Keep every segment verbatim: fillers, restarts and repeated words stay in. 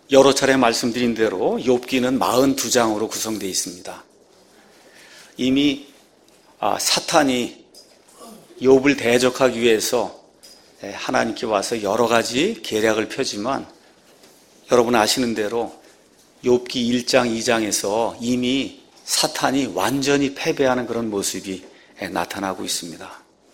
여러 차례 말씀드린 대로 욥기는 사십이 장으로 구성되어 있습니다. 이미 사탄이 욥을 대적하기 위해서 하나님께 와서 여러 가지 계략을 펴지만 여러분 아시는 대로 욥기 일 장, 이 장에서 이미 사탄이 완전히 패배하는 그런 모습이 나타나고 있습니다.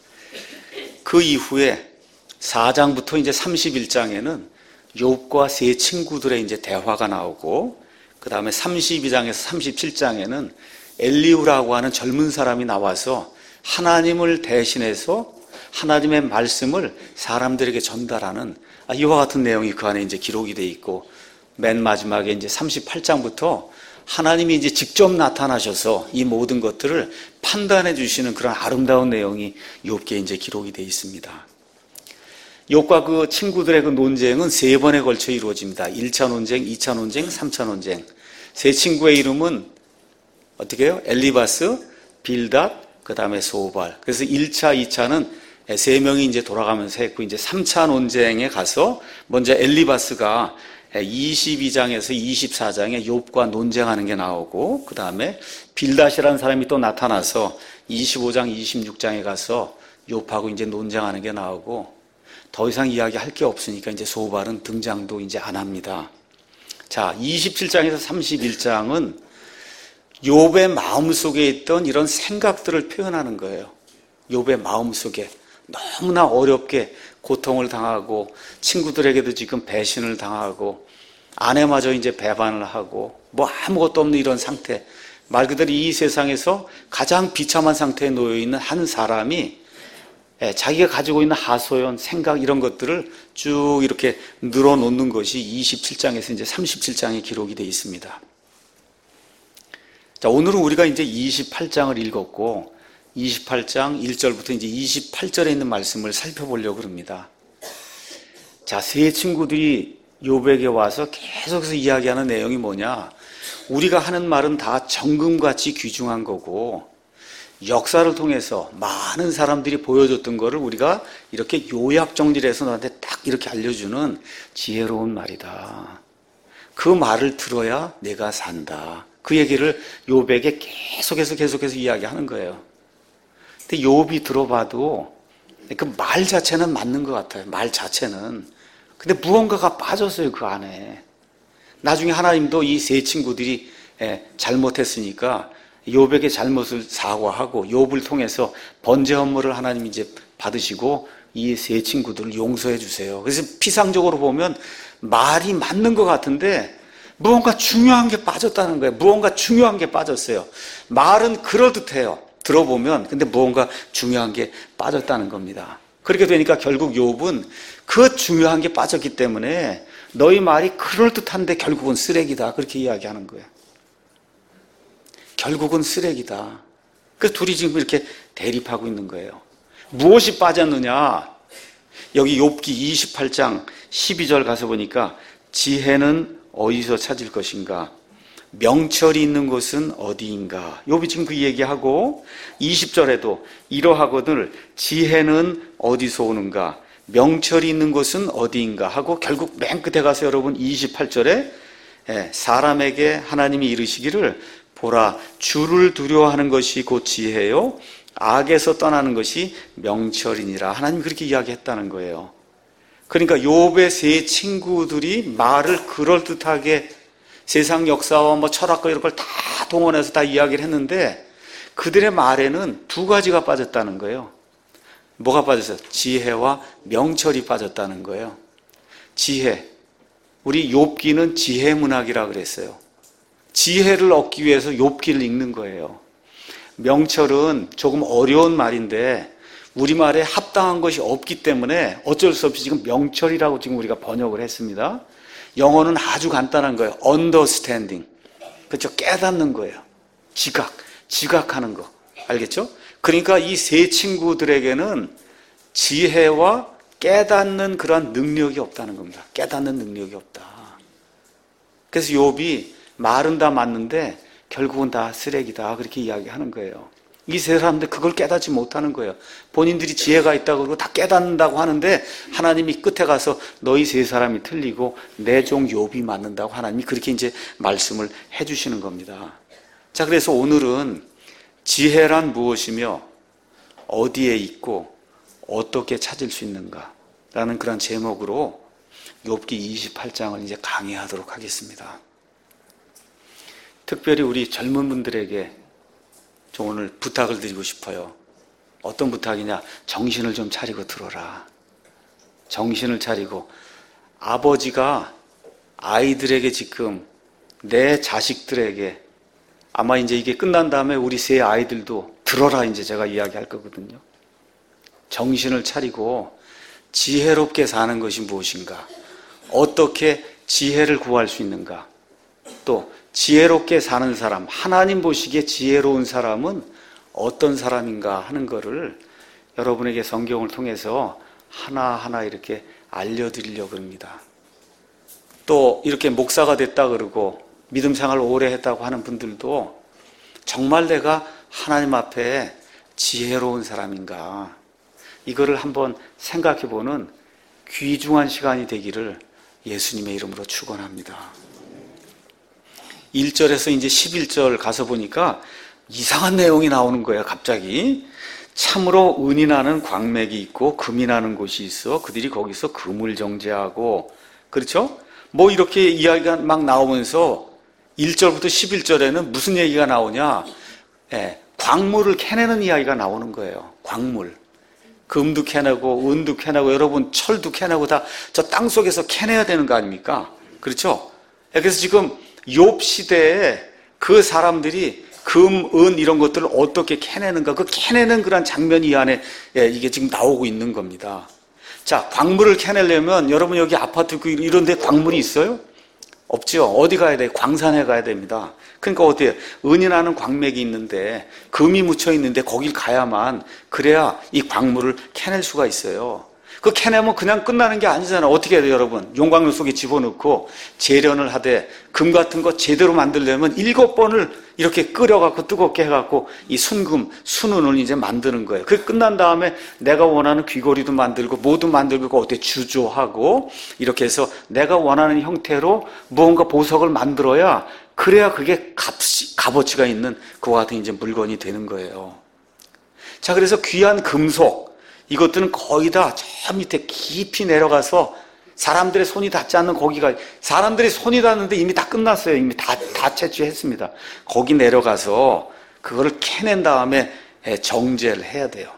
그 이후에 사 장부터 이제 삼십일 장에는 욥과 세 친구들의 이제 대화가 나오고, 그 다음에 삼십이 장에서 삼십칠 장에는 엘리후라고 하는 젊은 사람이 나와서 하나님을 대신해서 하나님의 말씀을 사람들에게 전달하는 이와 같은 내용이 그 안에 이제 기록이 되어 있고, 맨 마지막에 이제 삼십팔 장부터 하나님이 이제 직접 나타나셔서 이 모든 것들을 판단해 주시는 그런 아름다운 내용이 욥기에 이제 기록이 되어 있습니다. 욥과 그 친구들의 그 논쟁은 세 번에 걸쳐 이루어집니다. 일 차 논쟁, 이 차 논쟁, 삼 차 논쟁. 세 친구의 이름은 어떻게 해요? 엘리바스, 빌닷, 그 다음에 소발. 그래서 일 차, 이 차는 세 명이 이제 돌아가면서 했고, 이제 삼 차 논쟁에 가서 먼저 엘리바스가 이십이 장에서 이십사 장에 욥과 논쟁하는 게 나오고, 그 다음에 빌닷이라는 사람이 또 나타나서 이십오 장, 이십육 장에 가서 욥하고 이제 논쟁하는 게 나오고, 더 이상 이야기할 게 없으니까 이제 소발은 등장도 이제 안 합니다. 자, 이십칠 장에서 삼십일 장은 욥의 마음속에 있던 이런 생각들을 표현하는 거예요. 욥의 마음속에 너무나 어렵게 고통을 당하고, 친구들에게도 지금 배신을 당하고, 아내마저 이제 배반을 하고, 뭐 아무것도 없는 이런 상태, 말 그대로 이 세상에서 가장 비참한 상태에 놓여 있는 한 사람이 자기가 가지고 있는 하소연, 생각 이런 것들을 쭉 이렇게 늘어놓는 것이 이십칠 장에서 이제 삼십칠 장에 기록이 되어 있습니다. 자, 오늘은 우리가 이제 이십팔 장을 읽었고, 이십팔 장 일 절부터 이제 이십팔 절에 있는 말씀을 살펴보려고 합니다. 자, 세 친구들이 욥에게 와서 계속해서 이야기하는 내용이 뭐냐? 우리가 하는 말은 다 정금같이 귀중한 거고, 역사를 통해서 많은 사람들이 보여줬던 거를 우리가 이렇게 요약 정리를 해서 너한테 딱 이렇게 알려주는 지혜로운 말이다. 그 말을 들어야 내가 산다. 그 얘기를 욥에게 계속해서 계속해서 이야기하는 거예요. 근데 욥이 들어봐도 그 말 자체는 맞는 것 같아요. 말 자체는. 근데 무언가가 빠졌어요, 그 안에. 나중에 하나님도 이 세 친구들이 잘못했으니까 욥에게 잘못을 사과하고 욥을 통해서 번제 헌물을 하나님이 이제 받으시고 이 세 친구들을 용서해 주세요. 그래서 피상적으로 보면 말이 맞는 것 같은데 무언가 중요한 게 빠졌다는 거예요. 무언가 중요한 게 빠졌어요. 말은 그럴듯해요. 들어보면. 근데 무언가 중요한 게 빠졌다는 겁니다. 그렇게 되니까 결국 욥은 그 중요한 게 빠졌기 때문에 너희 말이 그럴듯한데 결국은 쓰레기다. 그렇게 이야기하는 거예요. 결국은 쓰레기다. 그래서 둘이 지금 이렇게 대립하고 있는 거예요. 무엇이 빠졌느냐? 여기 욥기 이십팔 장 십이 절 가서 보니까 지혜는 어디서 찾을 것인가? 명철이 있는 곳은 어디인가? 욥이 지금 그 얘기하고 이십 절에도 이러하거늘 지혜는 어디서 오는가? 명철이 있는 곳은 어디인가? 하고 결국 맨 끝에 가서 여러분 이십팔 절에 사람에게 하나님이 이르시기를 보라, 주를 두려워하는 것이 곧 지혜요 악에서 떠나는 것이 명철이니라. 하나님 그렇게 이야기했다는 거예요. 그러니까 욥의 세 친구들이 말을 그럴듯하게 세상 역사와 뭐 철학과 이런 걸 다 동원해서 다 이야기를 했는데 그들의 말에는 두 가지가 빠졌다는 거예요. 뭐가 빠졌어요? 지혜와 명철이 빠졌다는 거예요. 지혜. 우리 욥기는 지혜 문학이라 그랬어요. 지혜를 얻기 위해서 욥기를 읽는 거예요. 명철은 조금 어려운 말인데 우리말에 합당한 것이 없기 때문에 어쩔 수 없이 지금 명철이라고 지금 우리가 번역을 했습니다. 영어는 아주 간단한 거예요. understanding. 그렇죠? 깨닫는 거예요. 지각, 지각하는 거. 알겠죠? 그러니까 이 세 친구들에게는 지혜와 깨닫는 그런 능력이 없다는 겁니다. 깨닫는 능력이 없다. 그래서 욥이 말은 다 맞는데 결국은 다 쓰레기다. 그렇게 이야기하는 거예요. 이 세 사람들 그걸 깨닫지 못하는 거예요. 본인들이 지혜가 있다고 그러고 다 깨닫는다고 하는데 하나님이 끝에 가서 너희 세 사람이 틀리고 내 종 욥이 맞는다고 하나님이 그렇게 이제 말씀을 해주시는 겁니다. 자, 그래서 오늘은 지혜란 무엇이며 어디에 있고 어떻게 찾을 수 있는가 라는 그런 제목으로 욥기 이십팔 장을 이제 강의하도록 하겠습니다. 특별히 우리 젊은 분들에게 좀 오늘 부탁을 드리고 싶어요. 어떤 부탁이냐? 정신을 좀 차리고 들어라. 정신을 차리고. 아버지가 아이들에게 지금 내 자식들에게 아마 이제 이게 끝난 다음에 우리 세 아이들도 들어라 이제 제가 이야기할 거거든요. 정신을 차리고 지혜롭게 사는 것이 무엇인가? 어떻게 지혜를 구할 수 있는가? 또 지혜롭게 사는 사람, 하나님 보시기에 지혜로운 사람은 어떤 사람인가 하는 것을 여러분에게 성경을 통해서 하나하나 이렇게 알려드리려고 합니다. 또 이렇게 목사가 됐다 그러고 믿음 생활을 오래 했다고 하는 분들도 정말 내가 하나님 앞에 지혜로운 사람인가 이거를 한번 생각해보는 귀중한 시간이 되기를 예수님의 이름으로 축원합니다. 일 절에서 이제 십일 절 가서 보니까 이상한 내용이 나오는 거예요. 갑자기 참으로 은이 나는 광맥이 있고 금이 나는 곳이 있어 그들이 거기서 금을 정제하고, 그렇죠? 뭐 이렇게 이야기가 막 나오면서 일 절부터 십일 절에는 무슨 얘기가 나오냐? 예, 광물을 캐내는 이야기가 나오는 거예요. 광물. 금도 캐내고 은도 캐내고 여러분 철도 캐내고 다 저 땅속에서 캐내야 되는 거 아닙니까? 그렇죠? 예, 그래서 지금 욥 시대에 그 사람들이 금, 은 이런 것들을 어떻게 캐내는가, 그 캐내는 그런 장면이 이 안에 예, 이게 지금 나오고 있는 겁니다. 자, 광물을 캐내려면 여러분 여기 아파트 이런 데 광물이 있어요? 없죠. 어디 가야 돼요? 광산에 가야 됩니다. 그러니까 어때요? 은이 나는 광맥이 있는데 금이 묻혀 있는데 거길 가야만 그래야 이 광물을 캐낼 수가 있어요. 그 캐내면 그냥 끝나는 게 아니잖아요. 어떻게 해야 돼요, 여러분? 용광로 속에 집어넣고 재련을 하되 금 같은 거 제대로 만들려면 일곱 번을 이렇게 끓여갖고 뜨겁게 해갖고 이 순금, 순은을 이제 만드는 거예요. 그게 끝난 다음에 내가 원하는 귀걸이도 만들고 뭐도 만들고 어떻게 주조하고 이렇게 해서 내가 원하는 형태로 무언가 보석을 만들어야 그래야 그게 값이, 값어치가 있는 그와 같은 이제 물건이 되는 거예요. 자, 그래서 귀한 금속, 이것들은 거의 다 저 밑에 깊이 내려가서 사람들의 손이 닿지 않는 거기가, 사람들이 손이 닿는데 이미 다 끝났어요. 이미 다, 다 채취했습니다. 거기 내려가서 그거를 캐낸 다음에 정제를 해야 돼요.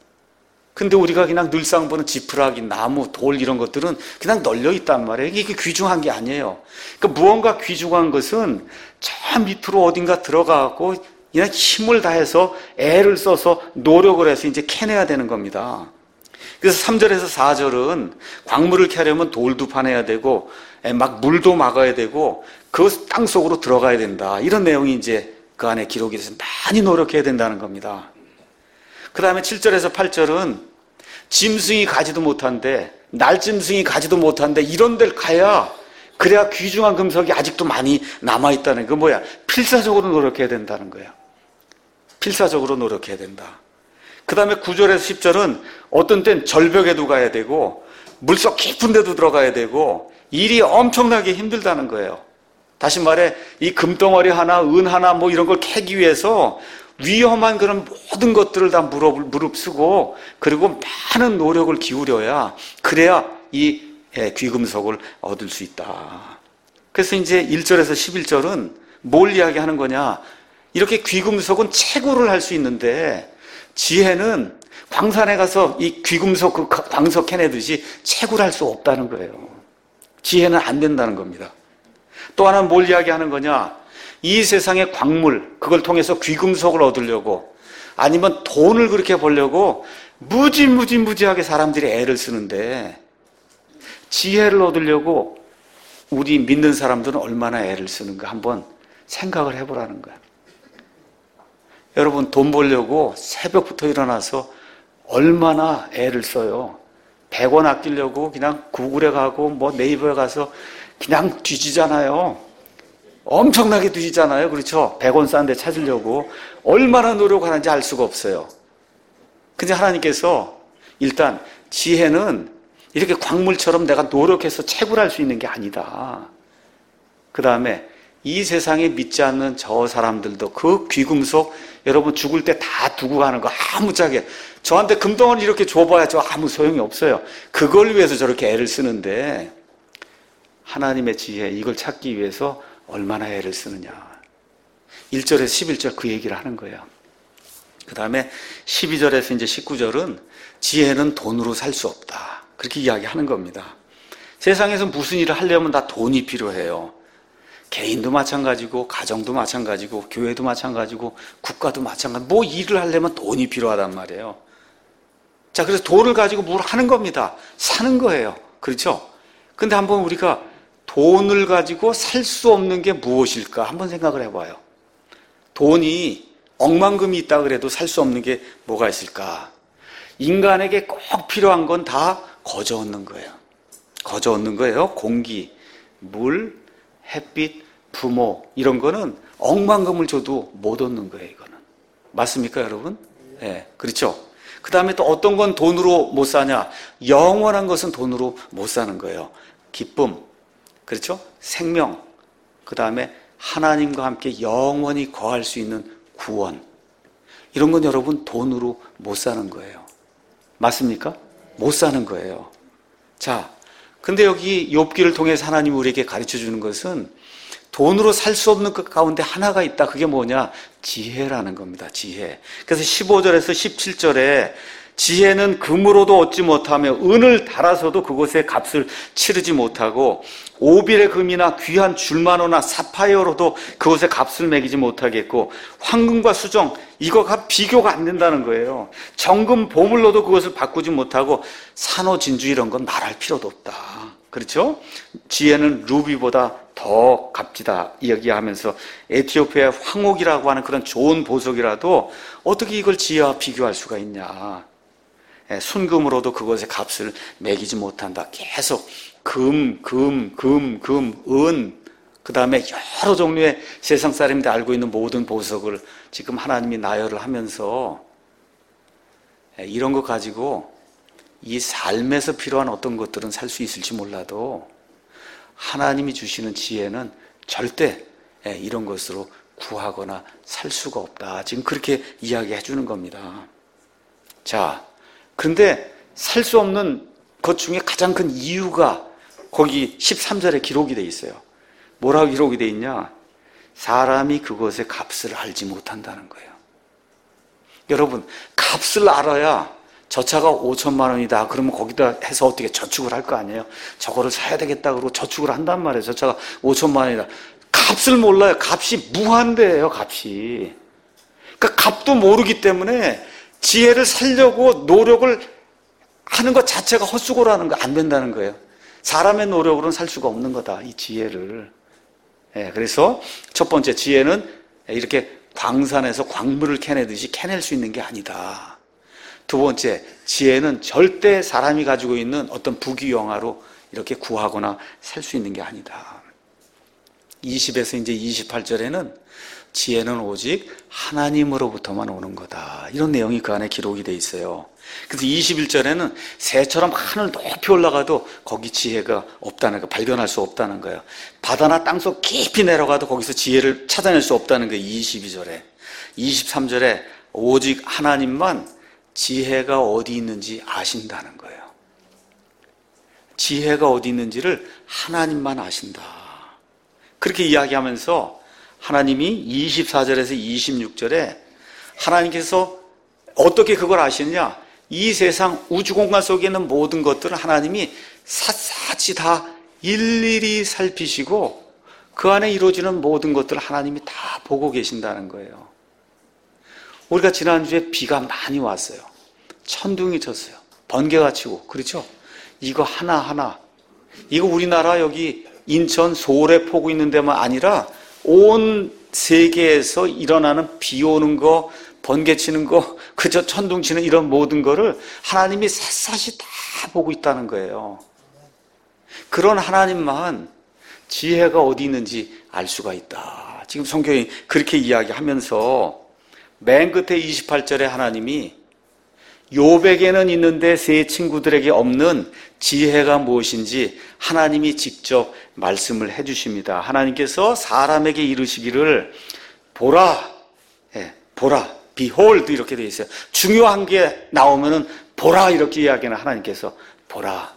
근데 우리가 그냥 늘상 보는 지푸라기, 나무, 돌 이런 것들은 그냥 널려 있단 말이에요. 이게 귀중한 게 아니에요. 그러니까 무언가 귀중한 것은 저 밑으로 어딘가 들어가고 그냥 힘을 다해서 애를 써서 노력을 해서 이제 캐내야 되는 겁니다. 그래서 삼 절에서 사 절은 광물을 캐려면 돌도 파내야 되고 막 물도 막아야 되고 그 땅속으로 들어가야 된다. 이런 내용이 이제 그 안에 기록이 돼서 많이 노력해야 된다는 겁니다. 그 다음에 칠 절에서 팔 절은 짐승이 가지도 못한데, 날짐승이 가지도 못한데 이런 데를 가야 그래야 귀중한 금속이 아직도 많이 남아있다는 거 뭐야? 필사적으로 노력해야 된다는 거예요. 필사적으로 노력해야 된다. 그 다음에 구 절에서 십 절은 어떤 땐 절벽에도 가야 되고 물속 깊은 데도 들어가야 되고 일이 엄청나게 힘들다는 거예요. 다시 말해 이 금덩어리 하나, 은 하나 뭐 이런 걸 캐기 위해서 위험한 그런 모든 것들을 다 무릎, 무릅쓰고 그리고 많은 노력을 기울여야 그래야 이 귀금속을 얻을 수 있다. 그래서 이제 일 절에서 십일 절은 뭘 이야기하는 거냐? 이렇게 귀금속은 채굴을 할 수 있는데 지혜는 광산에 가서 이 귀금속 그 광석 캐내듯이 채굴할 수 없다는 거예요. 지혜는 안 된다는 겁니다. 또 하나는 뭘 이야기하는 거냐? 이 세상의 광물, 그걸 통해서 귀금속을 얻으려고 아니면 돈을 그렇게 벌려고 무지무지무지하게 사람들이 애를 쓰는데 지혜를 얻으려고 우리 믿는 사람들은 얼마나 애를 쓰는가 한번 생각을 해보라는 거야. 여러분 돈 벌려고 새벽부터 일어나서 얼마나 애를 써요. 백 원 아끼려고 그냥 구글에 가고 뭐 네이버에 가서 그냥 뒤지잖아요. 엄청나게 드시잖아요. 그렇죠? 백 원 싼 데 찾으려고 얼마나 노력하는지 알 수가 없어요. 근데 하나님께서 일단 지혜는 이렇게 광물처럼 내가 노력해서 채굴할 수 있는 게 아니다. 그 다음에 이 세상에 믿지 않는 저 사람들도 그 귀금속 여러분 죽을 때 다 두고 가는 거 아무짝에 저한테 금덩어리 이렇게 줘봐야 저 아무 소용이 없어요. 그걸 위해서 저렇게 애를 쓰는데 하나님의 지혜 이걸 찾기 위해서 얼마나 애를 쓰느냐. 일 절에서 십일 절 그 얘기를 하는 거예요. 그 다음에 십이 절에서 이제 십구 절은 지혜는 돈으로 살 수 없다. 그렇게 이야기하는 겁니다. 세상에서 무슨 일을 하려면 다 돈이 필요해요. 개인도 마찬가지고 가정도 마찬가지고 교회도 마찬가지고 국가도 마찬가지고 뭐 일을 하려면 돈이 필요하단 말이에요. 자, 그래서 돈을 가지고 뭘 하는 겁니다. 사는 거예요. 그렇죠? 근데 한번 우리가 돈을 가지고 살 수 없는 게 무엇일까 한번 생각을 해봐요. 돈이 억만금이 있다 그래도 살 수 없는 게 뭐가 있을까? 인간에게 꼭 필요한 건 다 거저 얻는 거예요. 거저 얻는 거예요. 공기, 물, 햇빛, 부모 이런 거는 억만금을 줘도 못 얻는 거예요. 이거는 맞습니까 여러분? 네, 그렇죠. 그 다음에 또 어떤 건 돈으로 못 사냐? 영원한 것은 돈으로 못 사는 거예요. 기쁨, 그렇죠? 생명, 그 다음에 하나님과 함께 영원히 거할 수 있는 구원 이런 건 여러분 돈으로 못 사는 거예요. 맞습니까? 못 사는 거예요. 자, 근데 여기 욥기를 통해서 하나님이 우리에게 가르쳐 주는 것은 돈으로 살 수 없는 것 가운데 하나가 있다. 그게 뭐냐? 지혜라는 겁니다. 지혜. 그래서 십오 절에서 십칠 절에 지혜는 금으로도 얻지 못하며 은을 달아서도 그것의 값을 치르지 못하고 오빌의 금이나 귀한 줄마노나 사파이어로도 그것의 값을 매기지 못하겠고 황금과 수정 이거가 비교가 안 된다는 거예요. 정금 보물로도 그것을 바꾸지 못하고 산호 진주 이런 건 말할 필요도 없다. 그렇죠? 지혜는 루비보다 더 값지다 이야기하면서 에티오피아의 황옥이라고 하는 그런 좋은 보석이라도 어떻게 이걸 지혜와 비교할 수가 있냐. 순금으로도 그것의 값을 매기지 못한다. 계속 금, 금, 금, 금, 은, 그 다음에 여러 종류의 세상 사람들이 알고 있는 모든 보석을 지금 하나님이 나열을 하면서 이런 거 가지고 이 삶에서 필요한 어떤 것들은 살 수 있을지 몰라도 하나님이 주시는 지혜는 절대 이런 것으로 구하거나 살 수가 없다. 지금 그렇게 이야기해 주는 겁니다. 자, 그런데 살 수 없는 것 중에 가장 큰 이유가 거기 십삼 절에 기록이 돼 있어요. 뭐라고 기록이 돼 있냐? 사람이 그것의 값을 알지 못한다는 거예요. 여러분, 값을 알아야 저 차가 오천만 원이다. 그러면 거기다 해서 어떻게 저축을 할 거 아니에요? 저거를 사야 되겠다 그러고 저축을 한단 말이에요. 저 차가 오천만 원이다. 값을 몰라요. 값이 무한대예요, 값이. 그러니까 값도 모르기 때문에 지혜를 살려고 노력을 하는 것 자체가 헛수고라는 거 안 된다는 거예요. 사람의 노력으로는 살 수가 없는 거다, 이 지혜를. 예, 그래서 첫 번째 지혜는 이렇게 광산에서 광물을 캐내듯이 캐낼 수 있는 게 아니다. 두 번째, 지혜는 절대 사람이 가지고 있는 어떤 부귀영화로 이렇게 구하거나 살 수 있는 게 아니다. 이십에서 이제 이십팔 절에는 지혜는 오직 하나님으로부터만 오는 거다. 이런 내용이 그 안에 기록이 돼 있어요. 그래서 이십일 절에는 새처럼 하늘 높이 올라가도 거기 지혜가 없다는 거, 발견할 수 없다는 거예요. 바다나 땅속 깊이 내려가도 거기서 지혜를 찾아낼 수 없다는 거예요. 이십이 절에. 이십삼 절에 오직 하나님만 지혜가 어디 있는지 아신다는 거예요. 지혜가 어디 있는지를 하나님만 아신다. 그렇게 이야기하면서 하나님이 이십사 절에서 이십육 절에 하나님께서 어떻게 그걸 아시느냐? 이 세상 우주공간 속에 있는 모든 것들을 하나님이 샅샅이 다 일일이 살피시고 그 안에 이루어지는 모든 것들을 하나님이 다 보고 계신다는 거예요. 우리가 지난주에 비가 많이 왔어요. 천둥이 쳤어요. 번개가 치고, 그렇죠? 이거 하나하나, 이거 우리나라 여기 인천 소래 포구 있는 데만 아니라 온 세계에서 일어나는 비 오는 거, 번개 치는 거, 그저 천둥 치는 이런 모든 거를 하나님이 샅샅이 다 보고 있다는 거예요. 그런 하나님만 지혜가 어디 있는지 알 수가 있다. 지금 성경이 그렇게 이야기하면서 맨 끝에 이십팔 절에 하나님이 욥에게는 있는데 세 친구들에게 없는 지혜가 무엇인지 하나님이 직접 말씀을 해 주십니다. 하나님께서 사람에게 이르시기를 보라, 예, 보라, behold 이렇게 되어 있어요. 중요한 게 나오면은 보라 이렇게 이야기하는 하나님께서 보라.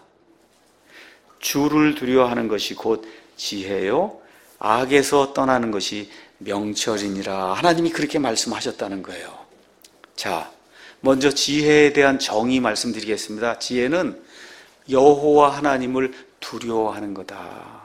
주를 두려워하는 것이 곧 지혜요, 악에서 떠나는 것이 명철이니라. 하나님이 그렇게 말씀하셨다는 거예요. 자, 먼저 지혜에 대한 정의 말씀드리겠습니다. 지혜는 여호와 하나님을 두려워하는 거다.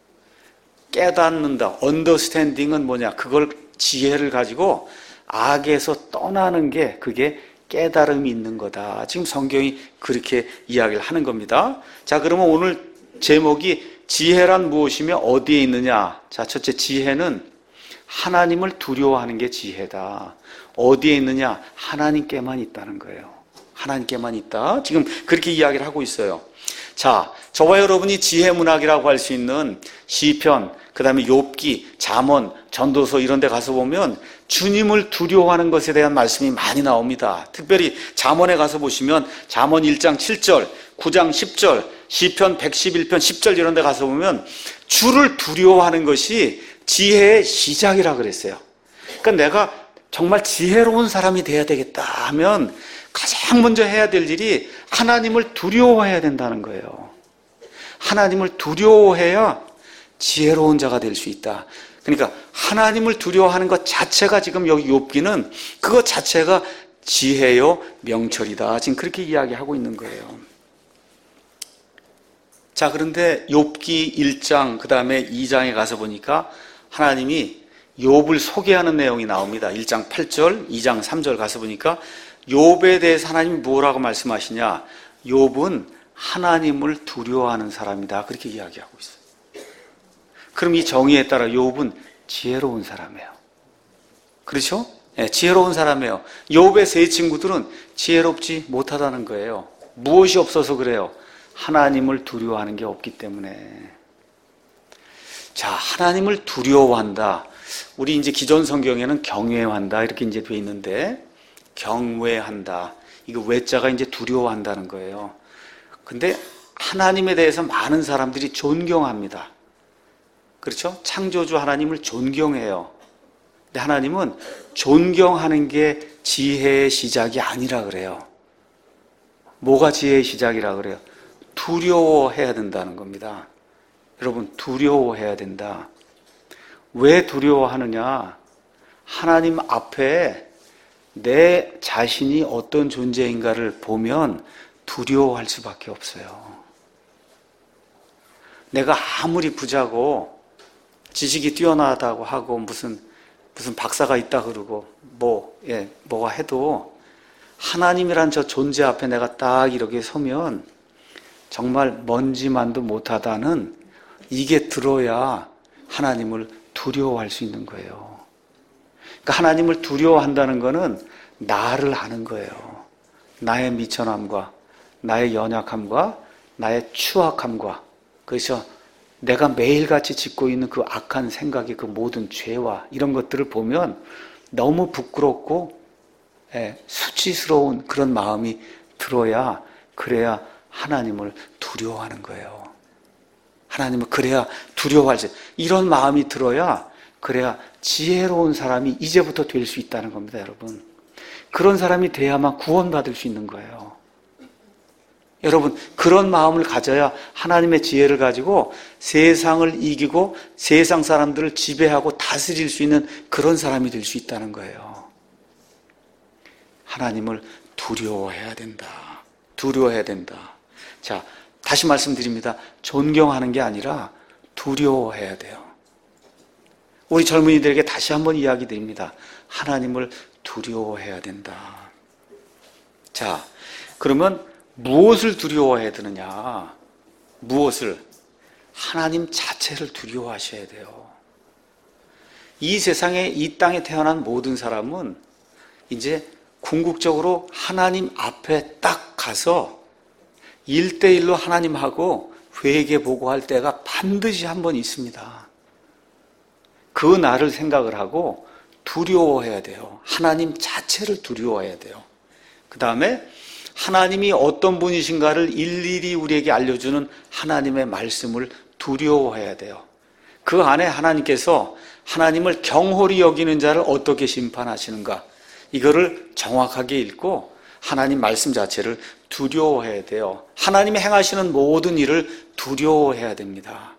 깨닫는다. 언더스탠딩은 뭐냐? 그걸 지혜를 가지고 악에서 떠나는 게 그게 깨달음이 있는 거다. 지금 성경이 그렇게 이야기를 하는 겁니다. 자, 그러면 오늘 제목이 지혜란 무엇이며 어디에 있느냐? 자, 첫째, 지혜는 하나님을 두려워하는 게 지혜다. 어디에 있느냐? 하나님께만 있다는 거예요. 하나님께만 있다. 지금 그렇게 이야기를 하고 있어요. 자, 저와 여러분이 지혜 문학이라고 할 수 있는 시편, 그 다음에 욥기, 잠언, 전도서 이런 데 가서 보면 주님을 두려워하는 것에 대한 말씀이 많이 나옵니다. 특별히 잠언에 가서 보시면 잠언 일 장 칠 절, 구 장 십 절, 시편 백십일 편 십 절 이런 데 가서 보면 주를 두려워하는 것이 지혜의 시작이라 그랬어요. 그러니까 내가 정말 지혜로운 사람이 돼야 되겠다 하면 가장 먼저 해야 될 일이 하나님을 두려워해야 된다는 거예요. 하나님을 두려워해야 지혜로운 자가 될 수 있다. 그러니까 하나님을 두려워하는 것 자체가 지금 여기 욥기는 그것 자체가 지혜요 명철이다. 지금 그렇게 이야기하고 있는 거예요. 자, 그런데 욥기 일 장 그 다음에 이 장에 가서 보니까 하나님이 욥을 소개하는 내용이 나옵니다. 일 장 팔 절, 이 장 삼 절 가서 보니까 욥에 대해서 하나님이 뭐라고 말씀하시냐? 욥은 하나님을 두려워하는 사람이다. 그렇게 이야기하고 있어요. 그럼 이 정의에 따라 욥은 지혜로운 사람이에요. 그렇죠? 네, 지혜로운 사람이에요. 욥의 세 친구들은 지혜롭지 못하다는 거예요. 무엇이 없어서 그래요? 하나님을 두려워하는 게 없기 때문에. 자, 하나님을 두려워한다. 우리 이제 기존 성경에는 경외한다 이렇게 이제 돼 있는데 경외한다. 이거 외자가 이제 두려워한다는 거예요. 근데 하나님에 대해서 많은 사람들이 존경합니다. 그렇죠? 창조주 하나님을 존경해요. 근데 하나님은 존경하는 게 지혜의 시작이 아니라 그래요. 뭐가 지혜의 시작이라 그래요? 두려워해야 된다는 겁니다. 여러분, 두려워해야 된다. 왜 두려워하느냐? 하나님 앞에 내 자신이 어떤 존재인가를 보면 두려워할 수밖에 없어요. 내가 아무리 부자고 지식이 뛰어나다고 하고 무슨 무슨 박사가 있다 그러고 뭐 예, 뭐가 해도 하나님이란 저 존재 앞에 내가 딱 이렇게 서면 정말 먼지만도 못하다는 이게 들어야 하나님을 두려워할 수 있는 거예요. 그러니까 하나님을 두려워한다는 거는 나를 아는 거예요. 나의 미천함과 나의 연약함과 나의 추악함과 그래서 내가 매일같이 짓고 있는 그 악한 생각의 그 모든 죄와 이런 것들을 보면 너무 부끄럽고 예, 수치스러운 그런 마음이 들어야 그래야 하나님을 두려워하는 거예요. 하나님을 그래야 두려워할 수 이런 마음이 들어야 그래야 지혜로운 사람이 이제부터 될 수 있다는 겁니다, 여러분. 그런 사람이 돼야만 구원받을 수 있는 거예요. 여러분, 그런 마음을 가져야 하나님의 지혜를 가지고 세상을 이기고 세상 사람들을 지배하고 다스릴 수 있는 그런 사람이 될 수 있다는 거예요. 하나님을 두려워해야 된다. 두려워해야 된다. 자, 다시 말씀드립니다. 존경하는 게 아니라 두려워해야 돼요. 우리 젊은이들에게 다시 한번 이야기 드립니다. 하나님을 두려워해야 된다. 자, 그러면 무엇을 두려워해야 되느냐? 무엇을? 하나님 자체를 두려워하셔야 돼요. 이 세상에, 이 땅에 태어난 모든 사람은 이제 궁극적으로 하나님 앞에 딱 가서 일대일로 하나님하고 회개 보고할 때가 반드시 한 번 있습니다. 그 날을 생각을 하고 두려워해야 돼요. 하나님 자체를 두려워해야 돼요. 그 다음에 하나님이 어떤 분이신가를 일일이 우리에게 알려주는 하나님의 말씀을 두려워해야 돼요. 그 안에 하나님께서 하나님을 경홀히 여기는 자를 어떻게 심판하시는가, 이거를 정확하게 읽고 하나님 말씀 자체를 두려워해야 돼요. 하나님이 행하시는 모든 일을 두려워해야 됩니다.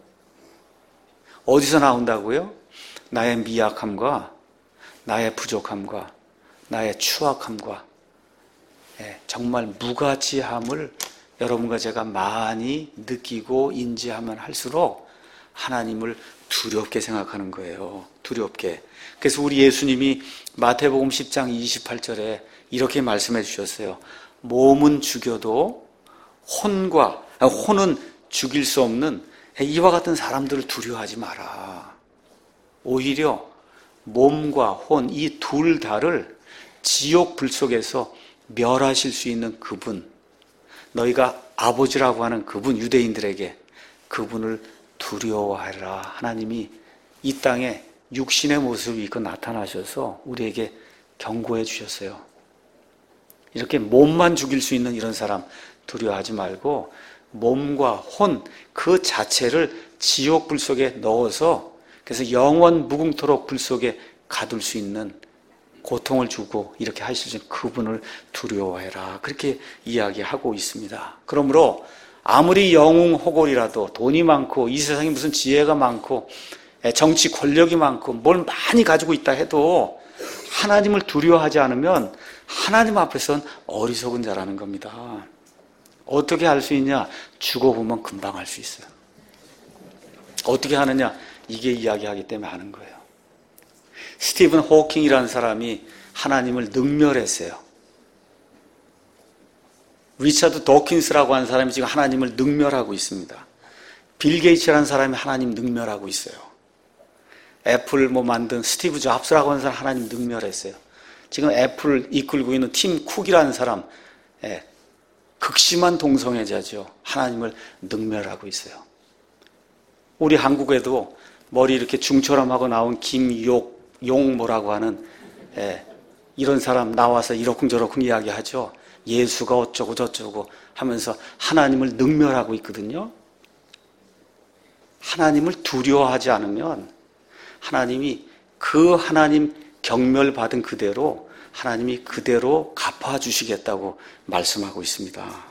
어디서 나온다고요? 나의 미약함과 나의 부족함과 나의 추악함과 정말 무가치함을 여러분과 제가 많이 느끼고 인지하면 할수록 하나님을 두렵게 생각하는 거예요. 두렵게. 그래서 우리 예수님이 마태복음 십 장 이십팔 절에 이렇게 말씀해 주셨어요. 몸은 죽여도 혼과, 혼은 죽일 수 없는 이와 같은 사람들을 두려워하지 마라. 오히려 몸과 혼, 이 둘 다를 지옥 불 속에서 멸하실 수 있는 그분, 너희가 아버지라고 하는 그분, 유대인들에게 그분을 두려워하라. 하나님이 이 땅에 육신의 모습을 입고 나타나셔서 우리에게 경고해 주셨어요. 이렇게 몸만 죽일 수 있는 이런 사람 두려워하지 말고 몸과 혼 그 자체를 지옥 불 속에 넣어서, 그래서 영원 무궁토록 불 속에 가둘 수 있는, 고통을 주고 이렇게 하실 수 있는 그분을 두려워해라. 그렇게 이야기하고 있습니다. 그러므로 아무리 영웅호골이라도 돈이 많고 이 세상에 무슨 지혜가 많고 정치 권력이 많고 뭘 많이 가지고 있다 해도 하나님을 두려워하지 않으면 하나님 앞에서는 어리석은 자라는 겁니다. 어떻게 할 수 있냐? 죽어보면 금방 할 수 있어요. 어떻게 하느냐? 이게 이야기하기 때문에 하는 거예요. 스티븐 호킹이라는 사람이 하나님을 능멸했어요. 리차드 도킨스라고 하는 사람이 지금 하나님을 능멸하고 있습니다. 빌 게이츠라는 사람이 하나님 능멸하고 있어요. 애플 뭐 만든 스티브 잡스라고 하는 사람 하나님 능멸했어요. 지금 애플을 이끌고 있는 팀 쿡이라는 사람, 예, 극심한 동성애자죠. 하나님을 능멸하고 있어요. 우리 한국에도 머리 이렇게 중처럼 하고 나온 김욕 용 뭐라고 하는, 예, 이런 사람 나와서 이러쿵저러쿵 이야기하죠. 예수가 어쩌고 저쩌고 하면서 하나님을 능멸하고 있거든요. 하나님을 두려워하지 않으면 하나님이 그 하나님 경멸받은 그대로 하나님이 그대로 갚아주시겠다고 말씀하고 있습니다.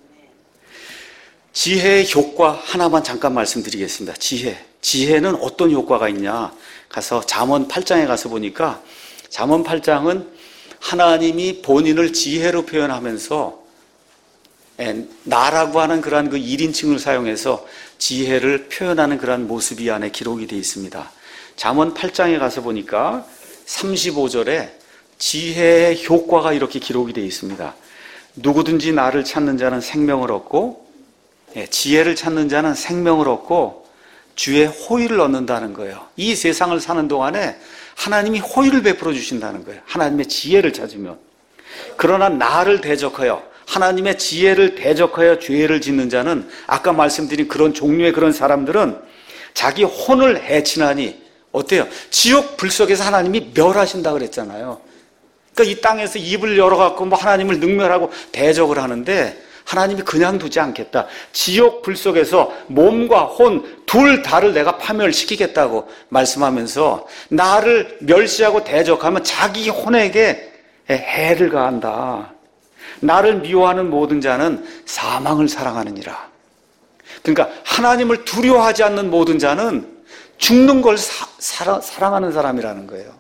지혜의 효과 하나만 잠깐 말씀드리겠습니다. 지혜. 지혜는 어떤 효과가 있냐? 가서 잠언 팔 장에 가서 보니까 잠언 팔 장은 하나님이 본인을 지혜로 표현하면서 나라고 하는 그러한 그 일 인칭을 사용해서 지혜를 표현하는 그러한 모습이 안에 기록이 되어 있습니다. 잠언 팔 장에 가서 보니까 삼십오 절에 지혜의 효과가 이렇게 기록이 되어 있습니다. 누구든지 나를 찾는 자는 생명을 얻고, 지혜를 찾는 자는 생명을 얻고 주의 호의를 얻는다는 거예요. 이 세상을 사는 동안에 하나님이 호의를 베풀어 주신다는 거예요. 하나님의 지혜를 찾으면. 그러나 나를 대적하여, 하나님의 지혜를 대적하여 죄를 짓는 자는, 아까 말씀드린 그런 종류의 그런 사람들은 자기 혼을 해치나니, 어때요? 지옥 불 속에서 하나님이 멸하신다 그랬잖아요. 그러니까 이 땅에서 입을 열어갖고 뭐 하나님을 능멸하고 대적을 하는데 하나님이 그냥 두지 않겠다. 지옥 불 속에서 몸과 혼 둘 다를 내가 파멸시키겠다고 말씀하면서 나를 멸시하고 대적하면 자기 혼에게 해를 가한다. 나를 미워하는 모든 자는 사망을 사랑하느니라. 그러니까 하나님을 두려워하지 않는 모든 자는 죽는 걸 사, 사랑, 사랑하는 사람이라는 거예요.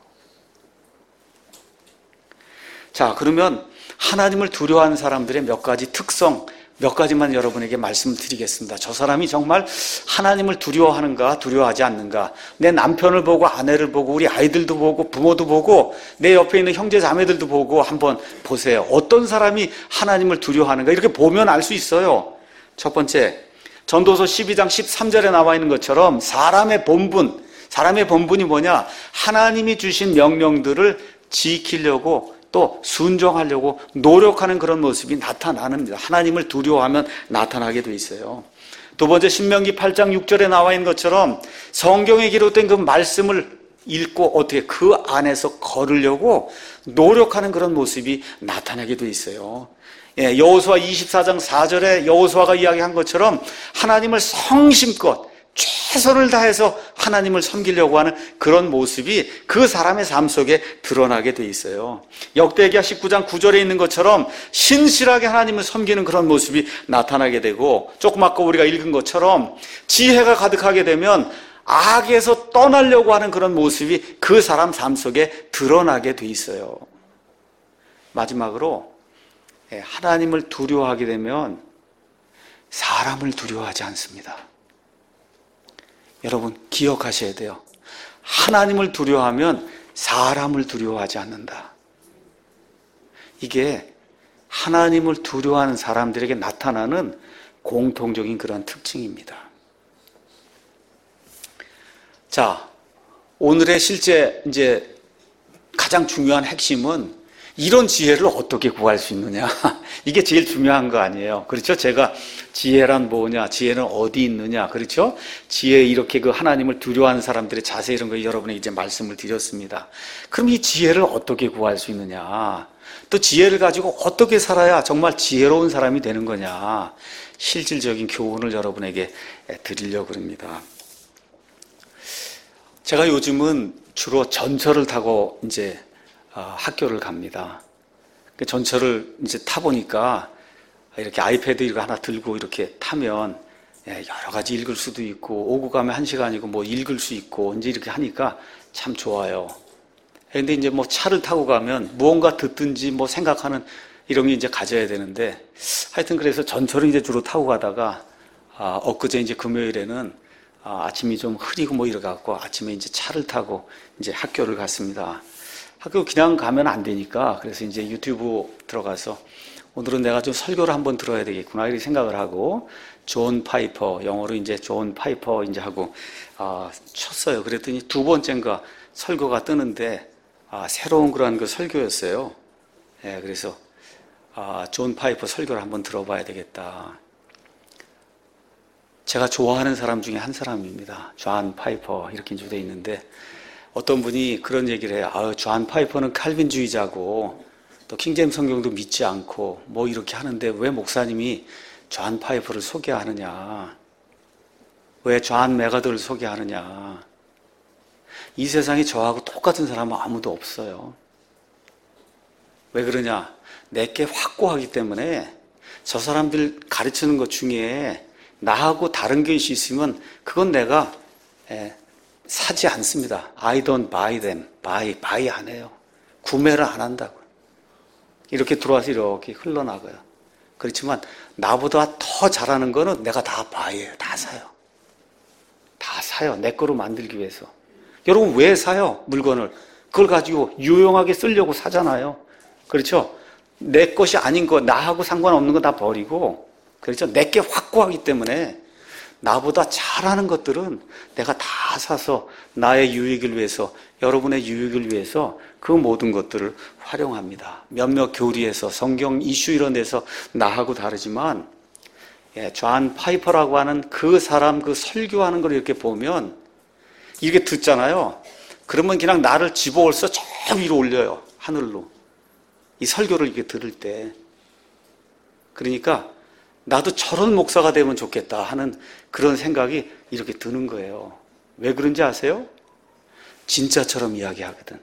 자, 그러면 하나님을 두려워하는 사람들의 몇 가지 특성, 몇 가지만 여러분에게 말씀드리겠습니다. 저 사람이 정말 하나님을 두려워하는가, 두려워하지 않는가. 내 남편을 보고, 아내를 보고, 우리 아이들도 보고, 부모도 보고, 내 옆에 있는 형제 자매들도 보고 한번 보세요. 어떤 사람이 하나님을 두려워하는가. 이렇게 보면 알 수 있어요. 첫 번째, 전도서 십이 장 십삼 절에 나와 있는 것처럼 사람의 본분, 사람의 본분이 뭐냐? 하나님이 주신 명령들을 지키려고 또 순종하려고 노력하는 그런 모습이 나타납니다. 하나님을 두려워하면 나타나게 돼 있어요. 두 번째, 신명기 팔 장 육 절에 나와 있는 것처럼 성경에 기록된 그 말씀을 읽고 어떻게 그 안에서 걸으려고 노력하는 그런 모습이 나타나게 돼 있어요. 예, 여호수아 이십사 장 사 절에 여호수아가 이야기한 것처럼 하나님을 성심껏 최선을 다해서 하나님을 섬기려고 하는 그런 모습이 그 사람의 삶 속에 드러나게 돼 있어요. 역대기야 십구 장 구 절에 있는 것처럼 신실하게 하나님을 섬기는 그런 모습이 나타나게 되고, 조금 아까 우리가 읽은 것처럼 지혜가 가득하게 되면 악에서 떠나려고 하는 그런 모습이 그 사람 삶 속에 드러나게 돼 있어요. 마지막으로 하나님을 두려워하게 되면 사람을 두려워하지 않습니다. 여러분 기억하셔야 돼요. 하나님을 두려워하면 사람을 두려워하지 않는다. 이게 하나님을 두려워하는 사람들에게 나타나는 공통적인 그런 특징입니다. 자, 오늘의 실제 이제 가장 중요한 핵심은 이런 지혜를 어떻게 구할 수 있느냐. 이게 제일 중요한 거 아니에요. 그렇죠? 제가 지혜란 뭐냐, 지혜는 어디 있느냐, 그렇죠? 지혜, 이렇게 그 하나님을 두려워하는 사람들의 자세, 이런 거 여러분에게 이제 말씀을 드렸습니다. 그럼 이 지혜를 어떻게 구할 수 있느냐, 또 지혜를 가지고 어떻게 살아야 정말 지혜로운 사람이 되는 거냐, 실질적인 교훈을 여러분에게 드리려고 합니다. 제가 요즘은 주로 전철을 타고 이제 학교를 갑니다. 전철을 이제 타보니까 이렇게 아이패드 이거 하나 들고 이렇게 타면 여러 가지 읽을 수도 있고, 오고 가면 한 시간이고 뭐 읽을 수 있고, 이제 이렇게 하니까 참 좋아요. 그런데 이제 뭐 차를 타고 가면 무언가 듣든지 뭐 생각하는 이런 게 이제 가져야 되는데, 하여튼 그래서 전철을 이제 주로 타고 가다가 아, 엊그제 이제 금요일에는 아, 아침이 좀 흐리고 뭐 이래갖고 아침에 이제 차를 타고 이제 학교를 갔습니다. 학교 그냥 가면 안 되니까, 그래서 이제 유튜브 들어가서 오늘은 내가 좀 설교를 한번 들어야 되겠구나 이렇게 생각을 하고, 존 파이퍼, 영어로 이제 존 파이퍼 이제 하고 아, 쳤어요. 그랬더니 두 번째인가 설교가 뜨는데 아, 새로운 그런 그 설교였어요. 예, 그래서 아, 존 파이퍼 설교를 한번 들어봐야 되겠다. 제가 좋아하는 사람 중에 한 사람입니다. 존 파이퍼 이렇게 이제 돼 있는데, 어떤 분이 그런 얘기를 해요. 아, 존 파이퍼는 칼빈주의자고 또 킹제임스 성경도 믿지 않고 뭐 이렇게 하는데 왜 목사님이 존 파이퍼를 소개하느냐, 왜 존 메가더를 소개하느냐. 이 세상에 저하고 똑같은 사람은 아무도 없어요. 왜 그러냐, 내게 확고하기 때문에. 저 사람들 가르치는 것 중에 나하고 다른 것이 있으면 그건 내가 예, 사지 않습니다. I don't buy them. buy, buy 안 해요. 구매를 안 한다고요. 이렇게 들어와서 이렇게 흘러나가요. 그렇지만 나보다 더 잘하는 거는 내가 다 buy예요. 다 사요. 다 사요. 내 거로 만들기 위해서. 여러분 왜 사요? 물건을. 그걸 가지고 유용하게 쓰려고 사잖아요. 그렇죠? 내 것이 아닌 거, 나하고 상관없는 거 다 버리고, 그렇죠? 내게 확고하기 때문에 나보다 잘하는 것들은 내가 다 사서 나의 유익을 위해서, 여러분의 유익을 위해서 그 모든 것들을 활용합니다. 몇몇 교리에서, 성경 이슈 이런 데서 나하고 다르지만, 예, 존 파이퍼라고 하는 그 사람 그 설교하는 걸 이렇게 보면 이렇게 듣잖아요. 그러면 그냥 나를 집어올서 저 위로 올려요. 하늘로. 이 설교를 이렇게 들을 때. 그러니까 나도 저런 목사가 되면 좋겠다 하는 그런 생각이 이렇게 드는 거예요. 왜 그런지 아세요? 진짜처럼 이야기하거든.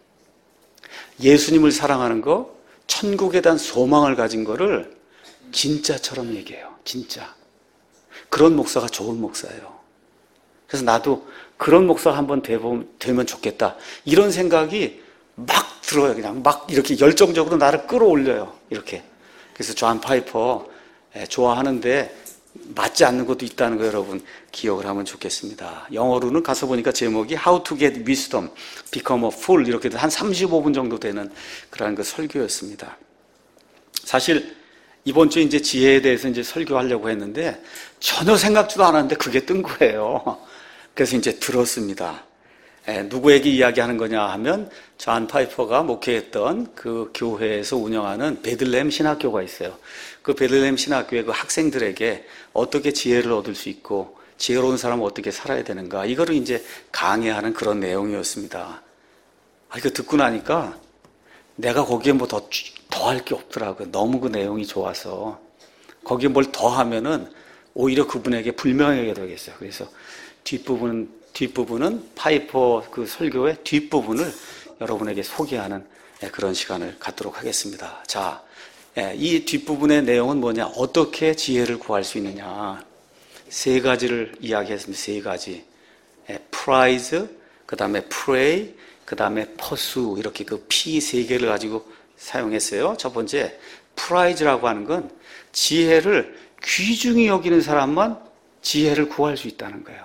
예수님을 사랑하는 거, 천국에 대한 소망을 가진 거를 진짜처럼 얘기해요. 진짜. 그런 목사가 좋은 목사예요. 그래서 나도 그런 목사가 한번 되면 좋겠다, 이런 생각이 막 들어요. 그냥 막 이렇게 열정적으로 나를 끌어올려요. 이렇게. 그래서 존 파이퍼 좋아하는데 맞지 않는 것도 있다는 거 여러분 기억을 하면 좋겠습니다. 영어로는 가서 보니까 제목이 How to get wisdom, become a fool, 이렇게 한 삼십오 분 정도 되는 그런 그 설교였습니다. 사실 이번 주에 이제 지혜에 대해서 이제 설교하려고 했는데 전혀 생각지도 않았는데 그게 뜬 거예요. 그래서 이제 들었습니다. 에, 누구에게 이야기하는 거냐 하면 존 파이퍼가 목회했던 그 교회에서 운영하는 베들레헴 신학교가 있어요. 그 베들레헴 신학교의 그 학생들에게 어떻게 지혜를 얻을 수 있고 지혜로운 사람은 어떻게 살아야 되는가, 이거를 이제 강의하는 그런 내용이었습니다. 아, 이거 듣고 나니까 내가 거기에 뭐 더, 더 할 게 없더라고요. 너무 그 내용이 좋아서. 거기에 뭘 더 하면은 오히려 그분에게 불명예가 되겠어요. 그래서 뒷부분은, 뒷부분은 파이퍼 그 설교의 뒷부분을 여러분에게 소개하는 그런 시간을 갖도록 하겠습니다. 자, 이 뒷부분의 내용은 뭐냐? 어떻게 지혜를 구할 수 있느냐? 세 가지를 이야기했습니다. 세 가지. prize, 그 다음에 pray, 그 다음에 pursue, 이렇게 그 P 세 개를 가지고 사용했어요. 첫 번째, prize라고 하는 건 지혜를 귀중히 여기는 사람만 지혜를 구할 수 있다는 거예요.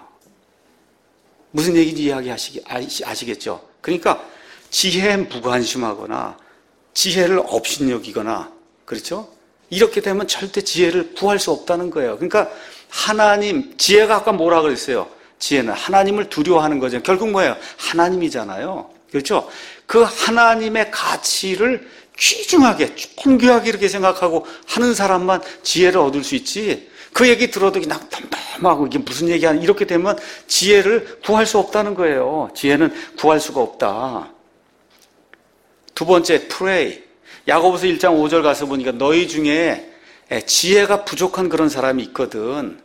무슨 얘기인지 이야기하시기, 아시겠죠? 그러니까 지혜에 무관심하거나 지혜를 업신여기거나, 그렇죠? 이렇게 되면 절대 지혜를 구할 수 없다는 거예요. 그러니까 하나님, 지혜가 아까 뭐라 그랬어요? 지혜는 하나님을 두려워하는 거죠. 결국 뭐예요? 하나님이잖아요. 그렇죠? 그 하나님의 가치를 귀중하게, 존귀하게 이렇게 생각하고 하는 사람만 지혜를 얻을 수 있지, 그 얘기 들어도 그냥 덤덤하고 이게 무슨 얘기하는, 이렇게 되면 지혜를 구할 수 없다는 거예요. 지혜는 구할 수가 없다. 두 번째, pray. 야고보서 일 장 오 절 가서 보니까 너희 중에 지혜가 부족한 그런 사람이 있거든.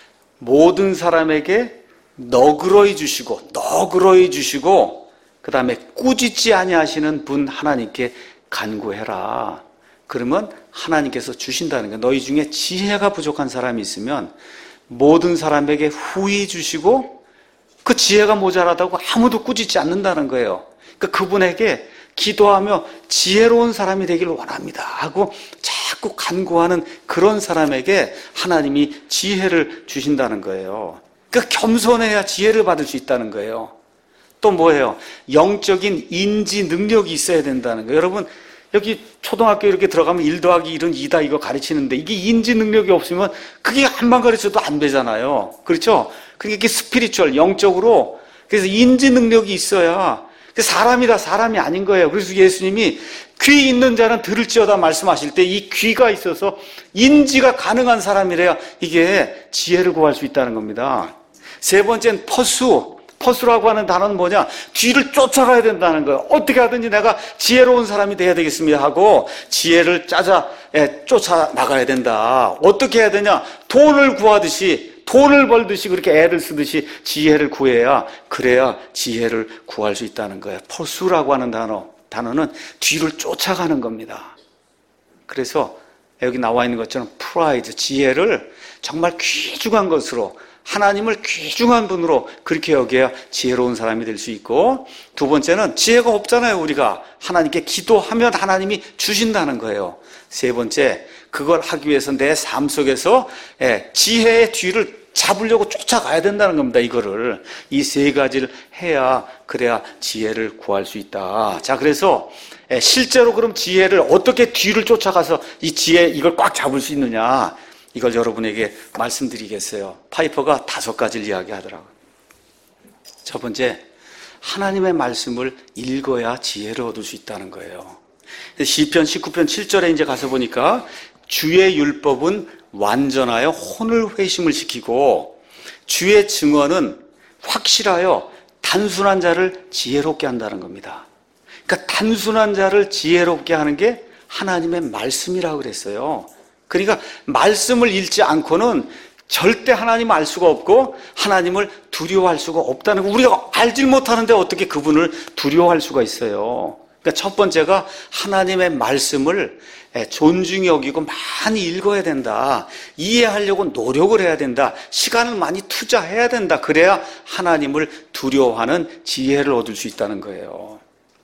모든 사람에게 너그러이 주시고 너그러이 주시고 그 다음에 꾸짖지 아니하시는 분 하나님께 간구해라. 그러면 하나님께서 주신다는 거예요. 너희 중에 지혜가 부족한 사람이 있으면 모든 사람에게 후히 주시고 그 지혜가 모자라다고 아무도 꾸짖지 않는다는 거예요. 그러니까 그분에게 기도하며 지혜로운 사람이 되기를 원합니다 하고 자꾸 간구하는 그런 사람에게 하나님이 지혜를 주신다는 거예요. 그러니까 겸손해야 지혜를 받을 수 있다는 거예요. 또 뭐예요? 영적인 인지 능력이 있어야 된다는 거예요. 여러분, 여기 초등학교 이렇게 들어가면 일 더하기 일은 이다 이거 가르치는데 이게 인지 능력이 없으면 그게 한번 가르쳐도 안 되잖아요. 그렇죠? 그러니까 이게 스피리추얼, 영적으로, 그래서 인지 능력이 있어야 사람이다 사람이 아닌 거예요. 그래서 예수님이 귀 있는 자는 들을지어다 말씀하실 때 이 귀가 있어서 인지가 가능한 사람이래야 이게 지혜를 구할 수 있다는 겁니다. 세 번째는 퍼수. 퍼수라고 하는 단어는 뭐냐? 뒤를 쫓아가야 된다는 거예요. 어떻게 하든지 내가 지혜로운 사람이 돼야 되겠습니다 하고 지혜를 짜자 예, 쫓아 나가야 된다. 어떻게 해야 되냐? 돈을 구하듯이, 돈을 벌듯이 그렇게 애를 쓰듯이 지혜를 구해야, 그래야 지혜를 구할 수 있다는 거예요. 퍼수라고 하는 단어, 단어는 뒤를 쫓아가는 겁니다. 그래서 여기 나와 있는 것처럼 프라이드, 지혜를 정말 귀중한 것으로, 하나님을 귀중한 분으로 그렇게 여겨야 지혜로운 사람이 될 수 있고, 두 번째는 지혜가 없잖아요. 우리가 하나님께 기도하면 하나님이 주신다는 거예요. 세 번째, 그걸 하기 위해서 내 삶 속에서 지혜의 뒤를 잡으려고 쫓아가야 된다는 겁니다. 이거를, 이 세 가지를 해야, 그래야 지혜를 구할 수 있다. 자, 그래서 실제로 그럼 지혜를 어떻게 뒤를 쫓아가서 이 지혜 이걸 꽉 잡을 수 있느냐, 이걸 여러분에게 말씀드리겠어요. 파이퍼가 다섯 가지를 이야기하더라고요. 첫 번째, 하나님의 말씀을 읽어야 지혜를 얻을 수 있다는 거예요. 시편 십구 편 칠 절에 이제 가서 보니까 주의 율법은 완전하여 혼을 회심을 시키고 주의 증언은 확실하여 단순한 자를 지혜롭게 한다는 겁니다. 그러니까 단순한 자를 지혜롭게 하는 게 하나님의 말씀이라고 그랬어요. 그러니까 말씀을 읽지 않고는 절대 하나님을 알 수가 없고 하나님을 두려워할 수가 없다는 거. 우리가 알질 못하는데 어떻게 그분을 두려워할 수가 있어요. 그러니까 첫 번째가 하나님의 말씀을 존중히 여기고 많이 읽어야 된다. 이해하려고 노력을 해야 된다. 시간을 많이 투자해야 된다. 그래야 하나님을 두려워하는 지혜를 얻을 수 있다는 거예요.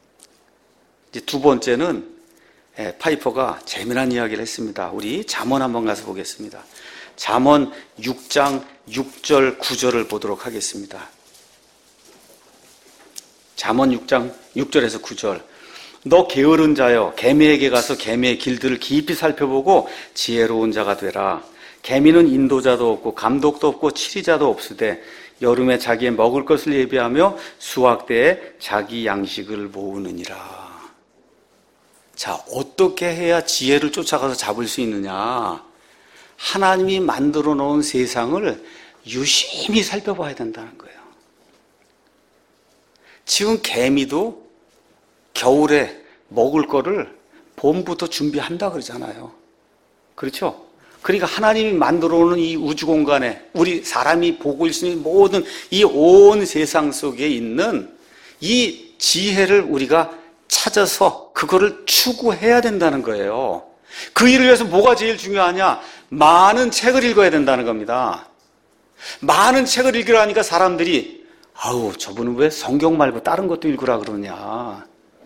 이제 두 번째는 파이퍼가 재미난 이야기를 했습니다. 우리 잠언 한번 가서 보겠습니다. 잠언 육 장 육 절 구 절을 보도록 하겠습니다. 잠언 육 장 육 절에서 구 절. 너 게으른 자여, 개미에게 가서 개미의 길들을 깊이 살펴보고 지혜로운 자가 되라. 개미는 인도자도 없고 감독도 없고 치리자도 없으되 여름에 자기의 먹을 것을 예비하며 수확 때에 자기 양식을 모으느니라. 자, 어떻게 해야 지혜를 쫓아가서 잡을 수 있느냐? 하나님이 만들어 놓은 세상을 유심히 살펴봐야 된다는 거예요. 지금 개미도 겨울에 먹을 거를 봄부터 준비한다 그러잖아요. 그렇죠? 그러니까 하나님이 만들어 놓은 이 우주 공간에 우리 사람이 보고 있는 모든 이 온 세상 속에 있는 이 지혜를 우리가 찾아서 그거를 추구해야 된다는 거예요. 그 일을 위해서 뭐가 제일 중요하냐? 많은 책을 읽어야 된다는 겁니다. 많은 책을 읽으라니까 사람들이 아우 저분은 왜 성경 말고 다른 것도 읽으라 그러냐.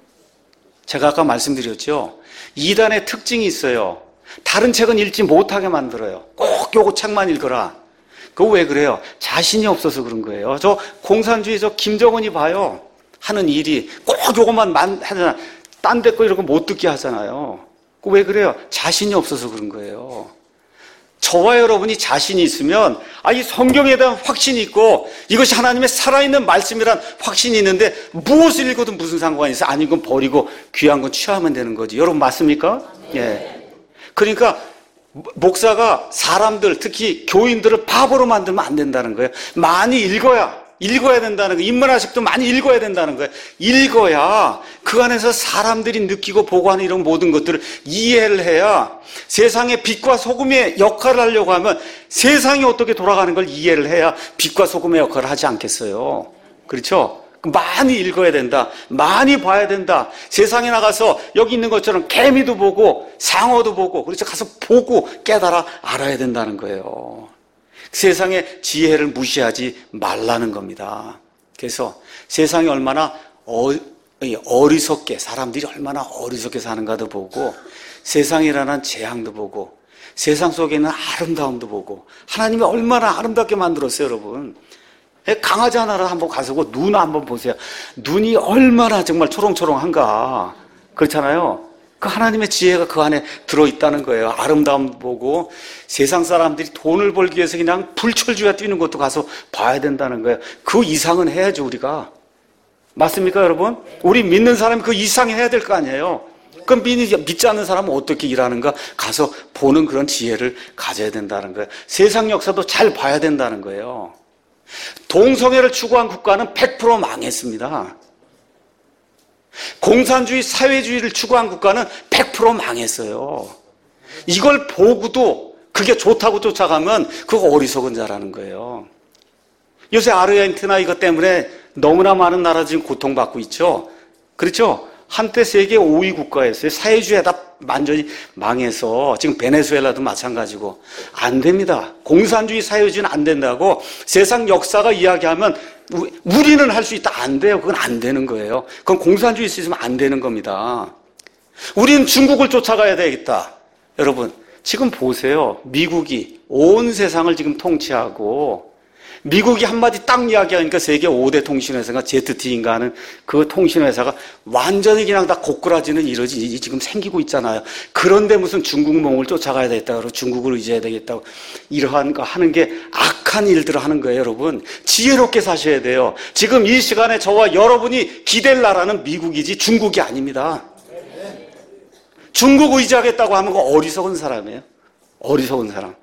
제가 아까 말씀드렸죠. 이단의 특징이 있어요. 다른 책은 읽지 못하게 만들어요. 꼭 요거 책만 읽어라. 그거 왜 그래요? 자신이 없어서 그런 거예요. 저 공산주의 저 김정은이 봐요. 하는 일이 꼭 요것만 하잖아. 딴 데 거 이런 거 못 듣게 하잖아요. 그 왜 그래요? 자신이 없어서 그런 거예요. 저와 여러분이 자신이 있으면 아, 이 성경에 대한 확신이 있고 이것이 하나님의 살아있는 말씀이란 확신이 있는데 무엇을 읽어도 무슨 상관이 있어? 아니 이건 버리고 귀한 건 취하면 되는 거지. 여러분 맞습니까? 네. 예. 그러니까 목사가 사람들 특히 교인들을 바보로 만들면 안 된다는 거예요. 많이 읽어야 읽어야 된다는 거예요. 인문학식도 많이 읽어야 된다는 거예요. 읽어야 그 안에서 사람들이 느끼고 보고 하는 이런 모든 것들을 이해를 해야 세상의 빛과 소금의 역할을 하려고 하면 세상이 어떻게 돌아가는 걸 이해를 해야 빛과 소금의 역할을 하지 않겠어요. 그렇죠? 많이 읽어야 된다. 많이 봐야 된다. 세상에 나가서 여기 있는 것처럼 개미도 보고 상어도 보고 그렇죠. 가서 보고 깨달아 알아야 된다는 거예요. 세상의 지혜를 무시하지 말라는 겁니다. 그래서 세상이 얼마나 어, 어리석게 사람들이 얼마나 어리석게 사는가도 보고 세상이라는 재앙도 보고 세상 속에 있는 아름다움도 보고 하나님이 얼마나 아름답게 만들었어요 여러분. 강아지 하나를 한번 가서고 눈 한번 보세요. 눈이 얼마나 정말 초롱초롱한가. 그렇잖아요. 그 하나님의 지혜가 그 안에 들어있다는 거예요. 아름다움 보고 세상 사람들이 돈을 벌기 위해서 그냥 불철주야 뛰는 것도 가서 봐야 된다는 거예요. 그 이상은 해야죠 우리가. 맞습니까 여러분? 우리 믿는 사람이 그 이상 해야 될 거 아니에요. 그럼 믿지 않는 사람은 어떻게 일하는가? 가서 보는 그런 지혜를 가져야 된다는 거예요. 세상 역사도 잘 봐야 된다는 거예요. 동성애를 추구한 국가는 백 퍼센트 망했습니다. 공산주의, 사회주의를 추구한 국가는 백 퍼센트 망했어요. 이걸 보고도 그게 좋다고 쫓아가면 그거 어리석은 자라는 거예요. 요새 아르헨티나 이것 때문에 너무나 많은 나라 지금 고통받고 있죠. 그렇죠? 한때 세계 오 위 국가였어요. 사회주의에다 완전히 망해서 지금 베네수엘라도 마찬가지고 안 됩니다. 공산주의 사회주의는 안 된다고 세상 역사가 이야기하면 우리는 할 수 있다. 안 돼요. 그건 안 되는 거예요. 그건 공산주의 있으면 안 되는 겁니다. 우리는 중국을 쫓아가야 되겠다. 여러분 지금 보세요. 미국이 온 세상을 지금 통치하고 미국이 한마디 딱 이야기하니까 세계 오 대 통신회사가 제트티인가 하는 그 통신회사가 완전히 그냥 다 고꾸라지는 일이 지금 생기고 있잖아요. 그런데 무슨 중국 몽을 쫓아가야 되겠다고 그러고 중국을 의지해야 되겠다고 이러한 거 하는 게 악한 일들을 하는 거예요, 여러분. 지혜롭게 사셔야 돼요. 지금 이 시간에 저와 여러분이 기댈 나라는 미국이지 중국이 아닙니다. 중국 의지하겠다고 하는 거 어리석은 사람이에요. 어리석은 사람.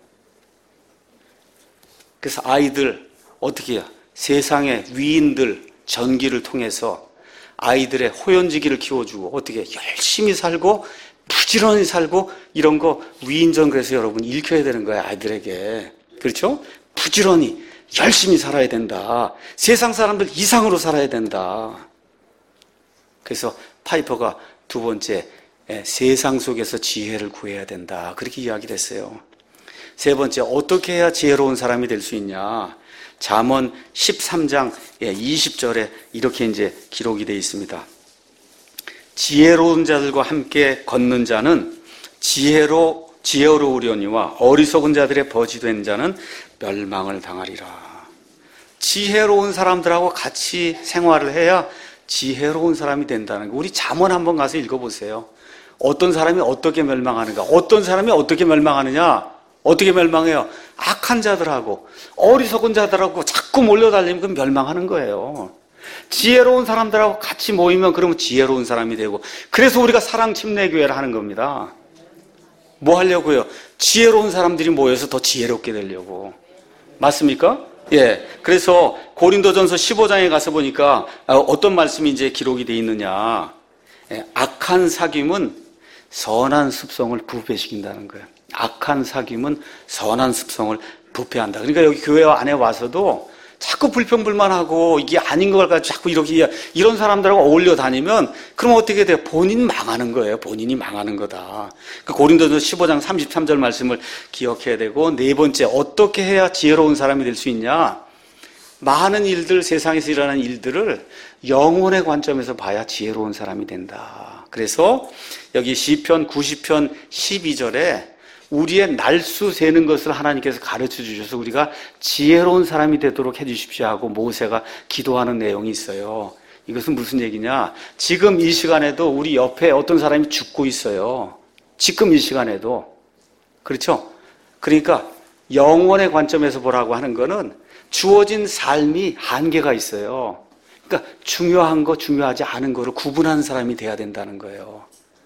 그래서 아이들 어떻게 해요? 세상의 위인들 전기를 통해서 아이들의 호연지기를 키워주고 어떻게 열심히 살고 부지런히 살고 이런 거 위인전 그래서 여러분 읽혀야 되는 거예요. 아이들에게. 그렇죠? 부지런히 열심히 살아야 된다. 세상 사람들 이상으로 살아야 된다. 그래서 파이퍼가 두 번째 세상 속에서 지혜를 구해야 된다. 그렇게 이야기를 했어요. 세 번째, 어떻게 해야 지혜로운 사람이 될 수 있냐? 잠언 십삼 장 이십 절에 이렇게 이제 기록이 되어 있습니다. 지혜로운 자들과 함께 걷는 자는 지혜로, 지혜로우려니와 어리석은 자들의 버지된 자는 멸망을 당하리라. 지혜로운 사람들하고 같이 생활을 해야 지혜로운 사람이 된다는 거. 우리 잠언 한번 가서 읽어보세요. 어떤 사람이 어떻게 멸망하는가? 어떤 사람이 어떻게 멸망하느냐? 어떻게 멸망해요? 악한 자들하고 어리석은 자들하고 자꾸 몰려다니면 그 멸망하는 거예요. 지혜로운 사람들하고 같이 모이면 그러면 지혜로운 사람이 되고, 그래서 우리가 사랑 침례교회를 하는 겁니다. 뭐 하려고요? 지혜로운 사람들이 모여서 더 지혜롭게 되려고. 맞습니까? 예. 그래서 고린도전서 십오 장에 가서 보니까 어떤 말씀이 이제 기록이 되어 있느냐. 예, 악한 사귐은 선한 습성을 부패시킨다는 거예요. 악한 사귐은 선한 습성을 부패한다. 그러니까 여기 교회 안에 와서도 자꾸 불평불만하고 이게 아닌 걸 가지고 자꾸 이렇게 이런 사람들하고 어울려 다니면 그럼 어떻게 돼요? 본인 망하는 거예요. 본인이 망하는 거다. 그러니까 고린도전서 십오 장 삼십삼 절 말씀을 기억해야 되고, 네 번째, 어떻게 해야 지혜로운 사람이 될 수 있냐? 많은 일들, 세상에서 일어나는 일들을 영혼의 관점에서 봐야 지혜로운 사람이 된다. 그래서 여기 시편 구십 편 십이 절에 우리의 날수 세는 것을 하나님께서 가르쳐 주셔서 우리가 지혜로운 사람이 되도록 해 주십시오 하고 모세가 기도하는 내용이 있어요. 이것은 무슨 얘기냐? 지금 이 시간에도 우리 옆에 어떤 사람이 죽고 있어요. 지금 이 시간에도. 그렇죠? 그러니까 영혼의 관점에서 보라고 하는 거는 주어진 삶이 한계가 있어요. 그러니까 중요한 거, 중요하지 않은 거를 구분하는 사람이 돼야 된다는 거예요.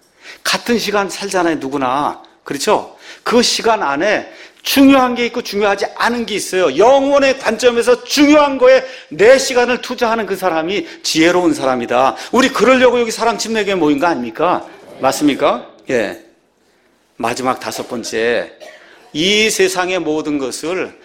같은 시간 살잖아요, 누구나. 그렇죠? 그 시간 안에 중요한 게 있고 중요하지 않은 게 있어요. 영혼의 관점에서 중요한 거에 내 시간을 투자하는 그 사람이 지혜로운 사람이다. 우리 그러려고 여기 사랑 침례교회 모인 거 아닙니까? 맞습니까? 예. 마지막 다섯 번째, 이 세상의 모든 것을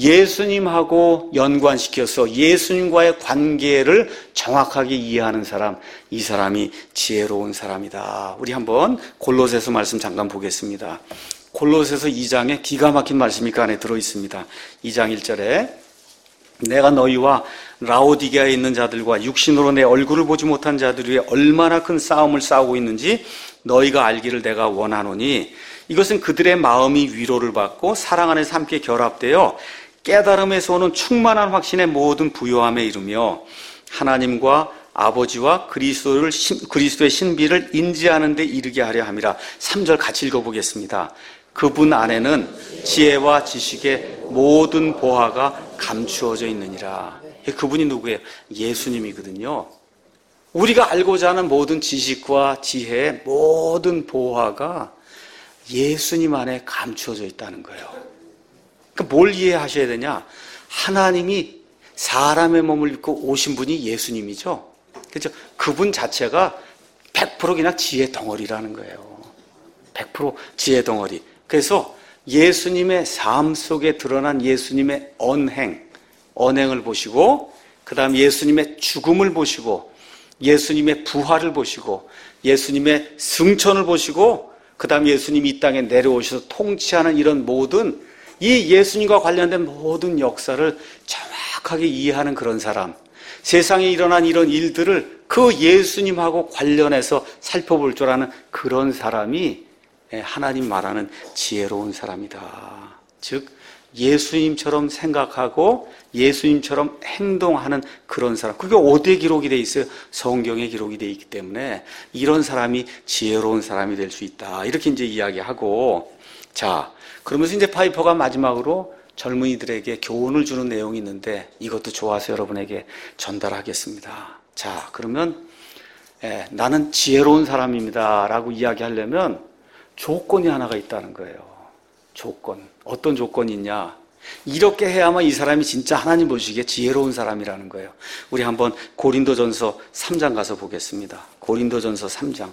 예수님하고 연관시켜서 예수님과의 관계를 정확하게 이해하는 사람, 이 사람이 지혜로운 사람이다. 우리 한번 골로새서 말씀 잠깐 보겠습니다. 골로새서 이 장에 기가 막힌 말씀이 그 안에 들어있습니다. 이 장 일 절에 내가 너희와 라오디게아에 있는 자들과 육신으로 내 얼굴을 보지 못한 자들 위해 얼마나 큰 싸움을 싸우고 있는지 너희가 알기를 내가 원하노니, 이것은 그들의 마음이 위로를 받고 사랑 안에서 함께 결합되어 깨달음에서 오는 충만한 확신의 모든 부요함에 이르며 하나님과 아버지와 그리스도를, 그리스도의 신비를 인지하는 데 이르게 하려 함이라. 삼 절 같이 읽어보겠습니다. 그분 안에는 지혜와 지식의 모든 보화가 감추어져 있느니라. 그분이 누구예요? 예수님이거든요. 우리가 알고자 하는 모든 지식과 지혜의 모든 보화가 예수님 안에 감추어져 있다는 거예요. 그러니까 뭘 이해하셔야 되냐? 하나님이 사람의 몸을 입고 오신 분이 예수님이죠. 그렇죠? 그분 자체가 백 퍼센트 그냥 지혜 덩어리라는 거예요. 백 퍼센트 지혜 덩어리. 그래서 예수님의 삶 속에 드러난 예수님의 언행, 언행을 보시고, 그 다음 예수님의 죽음을 보시고, 예수님의 부활을 보시고, 예수님의 승천을 보시고, 그 다음 예수님이 이 땅에 내려오셔서 통치하는 이런 모든 이 예수님과 관련된 모든 역사를 정확하게 이해하는 그런 사람, 세상에 일어난 이런 일들을 그 예수님하고 관련해서 살펴볼 줄 아는 그런 사람이 하나님 말하는 지혜로운 사람이다. 즉 예수님처럼 생각하고 예수님처럼 행동하는 그런 사람. 그게 어디에 기록이 돼 있어요? 성경에 기록이 돼 있기 때문에 이런 사람이 지혜로운 사람이 될 수 있다. 이렇게 이제 이야기하고, 자, 그러면서 이제 파이퍼가 마지막으로 젊은이들에게 교훈을 주는 내용이 있는데 이것도 좋아서 여러분에게 전달하겠습니다. 자, 그러면 예, 나는 지혜로운 사람입니다 라고 이야기하려면 조건이 하나가 있다는 거예요. 조건. 어떤 조건이 있냐? 이렇게 해야만 이 사람이 진짜 하나님 보시기에 지혜로운 사람이라는 거예요. 우리 한번 고린도전서 삼 장 가서 보겠습니다. 고린도전서 삼 장.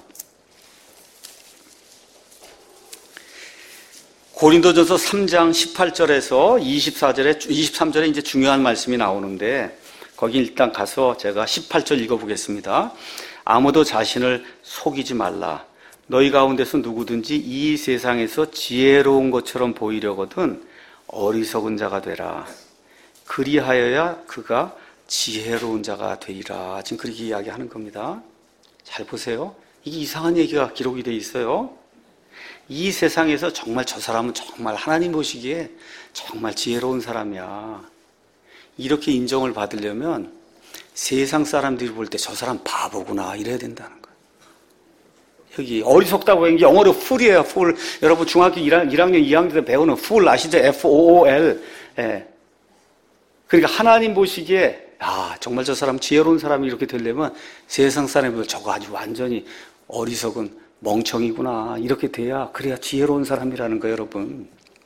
고린도전서 삼 장 십팔 절에서 이십사 절에, 이십삼 절에 이제 중요한 말씀이 나오는데, 거기 일단 가서 제가 십팔 절 읽어보겠습니다. 아무도 자신을 속이지 말라. 너희 가운데서 누구든지 이 세상에서 지혜로운 것처럼 보이려거든 어리석은 자가 되라. 그리하여야 그가 지혜로운 자가 되리라. 지금 그렇게 이야기하는 겁니다. 잘 보세요. 이게 이상한 얘기가 기록이 돼 있어요. 이 세상에서 정말 저 사람은 정말 하나님 보시기에 정말 지혜로운 사람이야. 이렇게 인정을 받으려면 세상 사람들이 볼 때 저 사람 바보구나 이래야 된다는 거예요. 여기 어리석다고 하는 게 영어로 fool이에요. fool. 여러분 중학교 일 학년, 이 학년 때 배우는 fool 아시죠? 에프 오 오 엘. 예. 그러니까 하나님 보시기에 아 정말 저 사람 지혜로운 사람이 이렇게 되려면 세상 사람들 저거 아주 완전히 어리석은 멍청이구나 이렇게 돼야 그래야 지혜로운 사람이라는 거예요. 여러분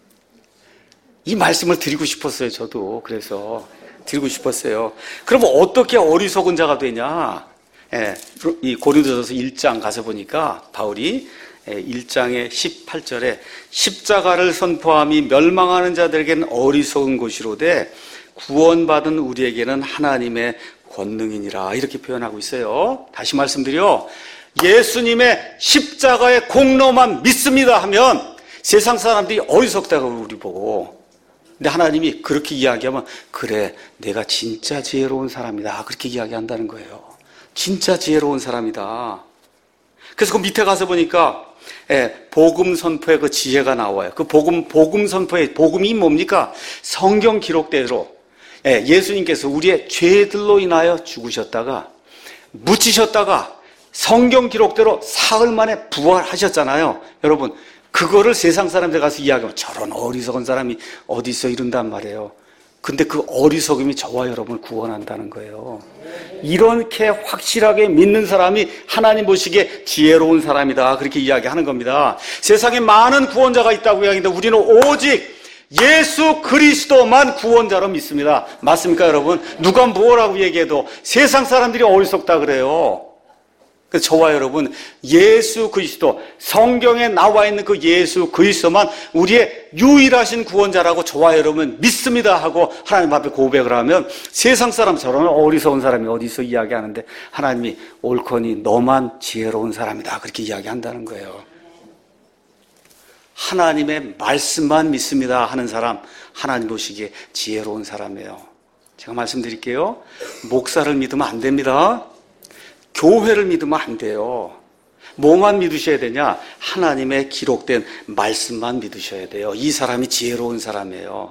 이 말씀을 드리고 싶었어요. 저도 그래서 드리고 싶었어요. 그러면 어떻게 어리석은 자가 되냐? 예, 이 고린도전서 일 장 가서 보니까 바울이 일 장의 십팔 절에 십자가를 선포함이 멸망하는 자들에게는 어리석은 것이로되 구원받은 우리에게는 하나님의 권능이니라 이렇게 표현하고 있어요. 다시 말씀드려 예수님의 십자가의 공로만 믿습니다 하면 세상 사람들이 어리석다고 우리 보고 근데 하나님이 그렇게 이야기하면 그래 내가 진짜 지혜로운 사람이다 그렇게 이야기한다는 거예요. 진짜 지혜로운 사람이다. 그래서 그 밑에 가서 보니까 예, 복음 선포의 그 지혜가 나와요. 그 복음 복음 선포의 복음이 뭡니까? 성경 기록대로 예, 예수님께서 우리의 죄들로 인하여 죽으셨다가 묻히셨다가 성경 기록대로 사흘 만에 부활하셨잖아요. 여러분 그거를 세상 사람들 가서 이야기하면 저런 어리석은 사람이 어디 있어 이런단 말이에요. 근데 그 어리석음이 저와 여러분을 구원한다는 거예요. 이렇게 확실하게 믿는 사람이 하나님 보시기에 지혜로운 사람이다 그렇게 이야기하는 겁니다. 세상에 많은 구원자가 있다고 이야기하는데 우리는 오직 예수 그리스도만 구원자로 믿습니다. 맞습니까 여러분? 누가 뭐라고 얘기해도 세상 사람들이 어리석다 그래요. 그래서 저와 여러분 예수 그리스도 성경에 나와 있는 그 예수 그리스도만 우리의 유일하신 구원자라고 저와 여러분 믿습니다 하고 하나님 앞에 고백을 하면 세상 사람 저런 어리석은 사람이 어디 있어 이야기하는데 하나님이 옳거니 너만 지혜로운 사람이다 그렇게 이야기한다는 거예요. 하나님의 말씀만 믿습니다 하는 사람 하나님 보시기에 지혜로운 사람이에요. 제가 말씀드릴게요. 목사를 믿으면 안 됩니다. 교회를 믿으면 안 돼요. 뭐만 믿으셔야 되냐? 하나님의 기록된 말씀만 믿으셔야 돼요. 이 사람이 지혜로운 사람이에요.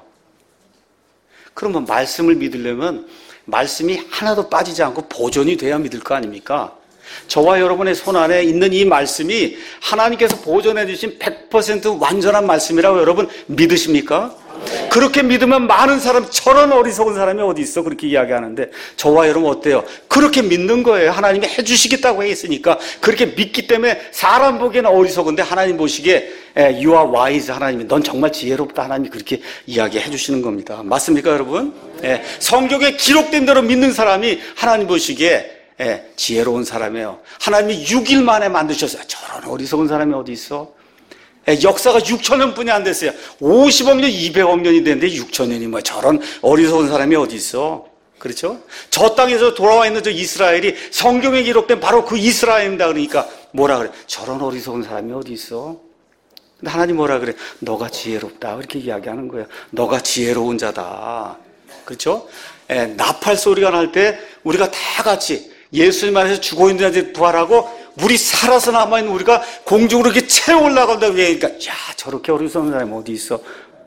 그러면 말씀을 믿으려면 말씀이 하나도 빠지지 않고 보존이 돼야 믿을 거 아닙니까? 저와 여러분의 손 안에 있는 이 말씀이 하나님께서 보존해 주신 백 퍼센트 완전한 말씀이라고 여러분 믿으십니까? 그렇게 믿으면 많은 사람, 저런 어리석은 사람이 어디 있어? 그렇게 이야기하는데 저와 여러분 어때요? 그렇게 믿는 거예요. 하나님이 해주시겠다고 했으니까 그렇게 믿기 때문에 사람 보기에는 어리석은데 하나님 보시기에 You are wise 하나님이 넌 정말 지혜롭다 하나님이 그렇게 이야기해 주시는 겁니다. 맞습니까 여러분? 예, 성경에 기록된 대로 믿는 사람이 하나님 보시기에 예, 지혜로운 사람이에요. 하나님이 육 일 만에 만드셨어요. 저런 어리석은 사람이 어디 있어? 예, 역사가 육천 년뿐이 안 됐어요. 오십억 년, 이백억 년이 됐는데 육천 년이 뭐 저런 어리석은 사람이 어디 있어? 그렇죠? 저 땅에서 돌아와 있는 저 이스라엘이 성경에 기록된 바로 그 이스라엘입니다. 그러니까 뭐라 그래? 저런 어리석은 사람이 어디 있어? 근데 하나님 뭐라 그래? 너가 지혜롭다. 그렇게 이야기하는 거예요. 너가 지혜로운 자다. 그렇죠? 예, 나팔 소리가 날 때 우리가 다 같이 예수님 안에서 죽어 있는 자들이 부활하고 물이 살아서 남아있는 우리가 공중으로 이렇게 채워 올라간다고 얘기하니까 야 저렇게 어리석은 사람이 어디 있어?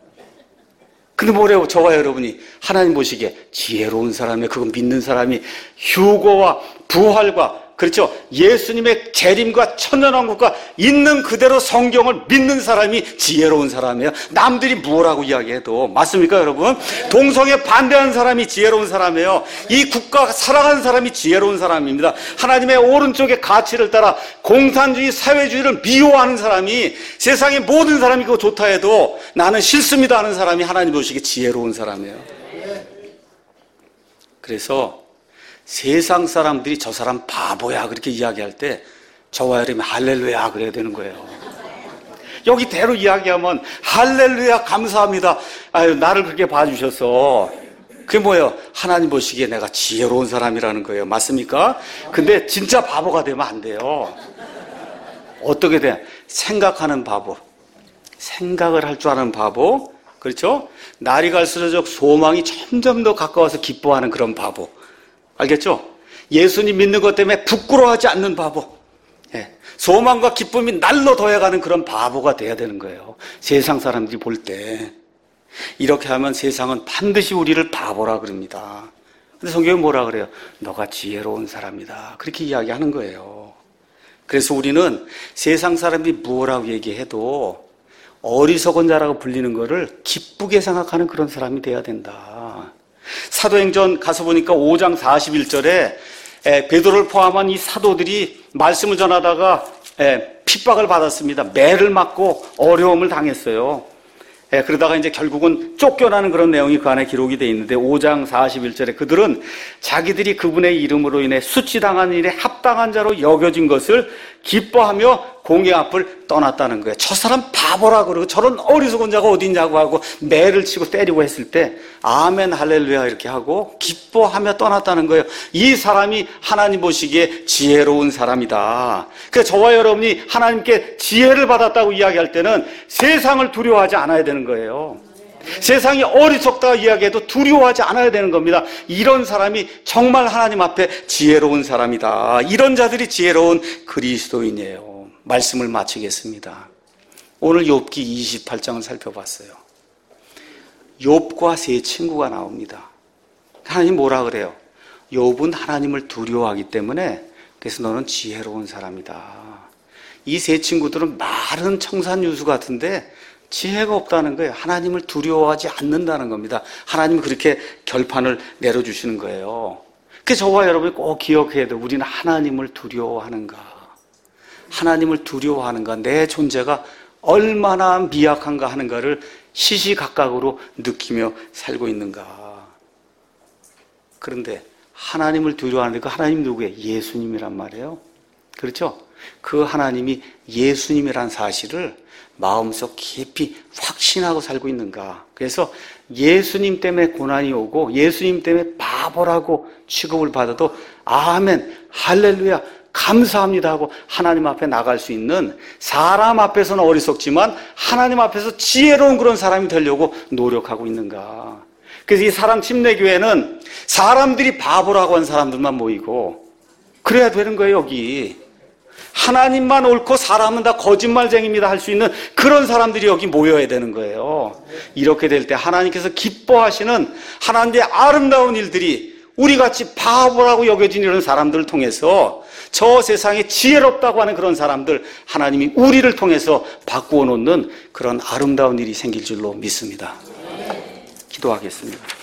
근데 뭐래요? 저와 여러분이 하나님 보시기에 지혜로운 사람이 그거 믿는 사람이 휴거와 부활과 그렇죠? 예수님의 재림과 천년왕국과 있는 그대로 성경을 믿는 사람이 지혜로운 사람이에요. 남들이 뭐라고 이야기해도 맞습니까 여러분? 동성애 반대하는 사람이 지혜로운 사람이에요. 이 국가 사랑하는 사람이 지혜로운 사람입니다. 하나님의 오른쪽의 가치를 따라 공산주의 사회주의를 미워하는 사람이 세상의 모든 사람이 그거 좋다 해도 나는 싫습니다 하는 사람이 하나님 보시기에 지혜로운 사람이에요. 그래서 세상 사람들이 저 사람 바보야 그렇게 이야기할 때 저와 여러분이 할렐루야 그래야 되는 거예요. 여기 대로 이야기하면 할렐루야 감사합니다. 아유 나를 그렇게 봐주셔서 그게 뭐예요? 하나님 보시기에 내가 지혜로운 사람이라는 거예요. 맞습니까? 근데 진짜 바보가 되면 안 돼요. 어떻게 돼? 생각하는 바보, 생각을 할 줄 아는 바보, 그렇죠? 날이 갈수록 소망이 점점 더 가까워서 기뻐하는 그런 바보. 알겠죠? 예수님 믿는 것 때문에 부끄러워하지 않는 바보. 예. 소망과 기쁨이 날로 더해가는 그런 바보가 돼야 되는 거예요. 세상 사람들이 볼 때. 이렇게 하면 세상은 반드시 우리를 바보라 그럽니다. 근데 성경은 뭐라 그래요? 너가 지혜로운 사람이다. 그렇게 이야기하는 거예요. 그래서 우리는 세상 사람이 무엇라고 얘기해도 어리석은 자라고 불리는 것을 기쁘게 생각하는 그런 사람이 돼야 된다. 사도행전 가서 보니까 오 장 사십일 절에 베드로를 포함한 이 사도들이 말씀을 전하다가 핍박을 받았습니다. 매를 맞고 어려움을 당했어요. 예, 그러다가 이제 결국은 쫓겨나는 그런 내용이 그 안에 기록이 되어 있는데 오 장 사십일 절에 그들은 자기들이 그분의 이름으로 인해 수치당한 일에 합당한 자로 여겨진 것을 기뻐하며 공회 앞을 떠났다는 거예요. 저 사람 바보라 그러고 저런 어리석은 자가 어디 있냐고 하고 매를 치고 때리고 했을 때 아멘 할렐루야 이렇게 하고 기뻐하며 떠났다는 거예요. 이 사람이 하나님 보시기에 지혜로운 사람이다. 그래서 저와 여러분이 하나님께 지혜를 받았다고 이야기할 때는 세상을 두려워하지 않아야 되는 거예요. 세상이 어리석다 이야기해도 두려워하지 않아야 되는 겁니다. 이런 사람이 정말 하나님 앞에 지혜로운 사람이다. 이런 자들이 지혜로운 그리스도인이에요. 말씀을 마치겠습니다. 오늘 욥기 이십팔 장을 살펴봤어요. 욥과 세 친구가 나옵니다. 하나님 뭐라 그래요? 욥은 하나님을 두려워하기 때문에 그래서 너는 지혜로운 사람이다. 이 세 친구들은 마른 청산유수 같은데 지혜가 없다는 거예요. 하나님을 두려워하지 않는다는 겁니다. 하나님이 그렇게 결판을 내려주시는 거예요. 그래서 저와 여러분이 꼭 기억해야 돼요. 우리는 하나님을 두려워하는가? 하나님을 두려워하는가? 내 존재가 얼마나 미약한가 하는가를 시시각각으로 느끼며 살고 있는가? 그런데 하나님을 두려워하는 그 하나님 누구예요? 예수님이란 말이에요. 그렇죠? 그 하나님이 예수님이란 사실을 마음속 깊이 확신하고 살고 있는가? 그래서 예수님 때문에 고난이 오고 예수님 때문에 바보라고 취급을 받아도 아멘, 할렐루야, 감사합니다 하고 하나님 앞에 나갈 수 있는 사람 앞에서는 어리석지만 하나님 앞에서 지혜로운 그런 사람이 되려고 노력하고 있는가? 그래서 이 사랑 침례교회는 사람들이 바보라고 한 사람들만 모이고 그래야 되는 거예요. 여기 하나님만 옳고 사람은 다 거짓말쟁이입니다 할 수 있는 그런 사람들이 여기 모여야 되는 거예요. 이렇게 될 때 하나님께서 기뻐하시는 하나님의 아름다운 일들이 우리같이 바보라고 여겨진 이런 사람들을 통해서 저 세상에 지혜롭다고 하는 그런 사람들 하나님이 우리를 통해서 바꾸어 놓는 그런 아름다운 일이 생길 줄로 믿습니다. 기도하겠습니다.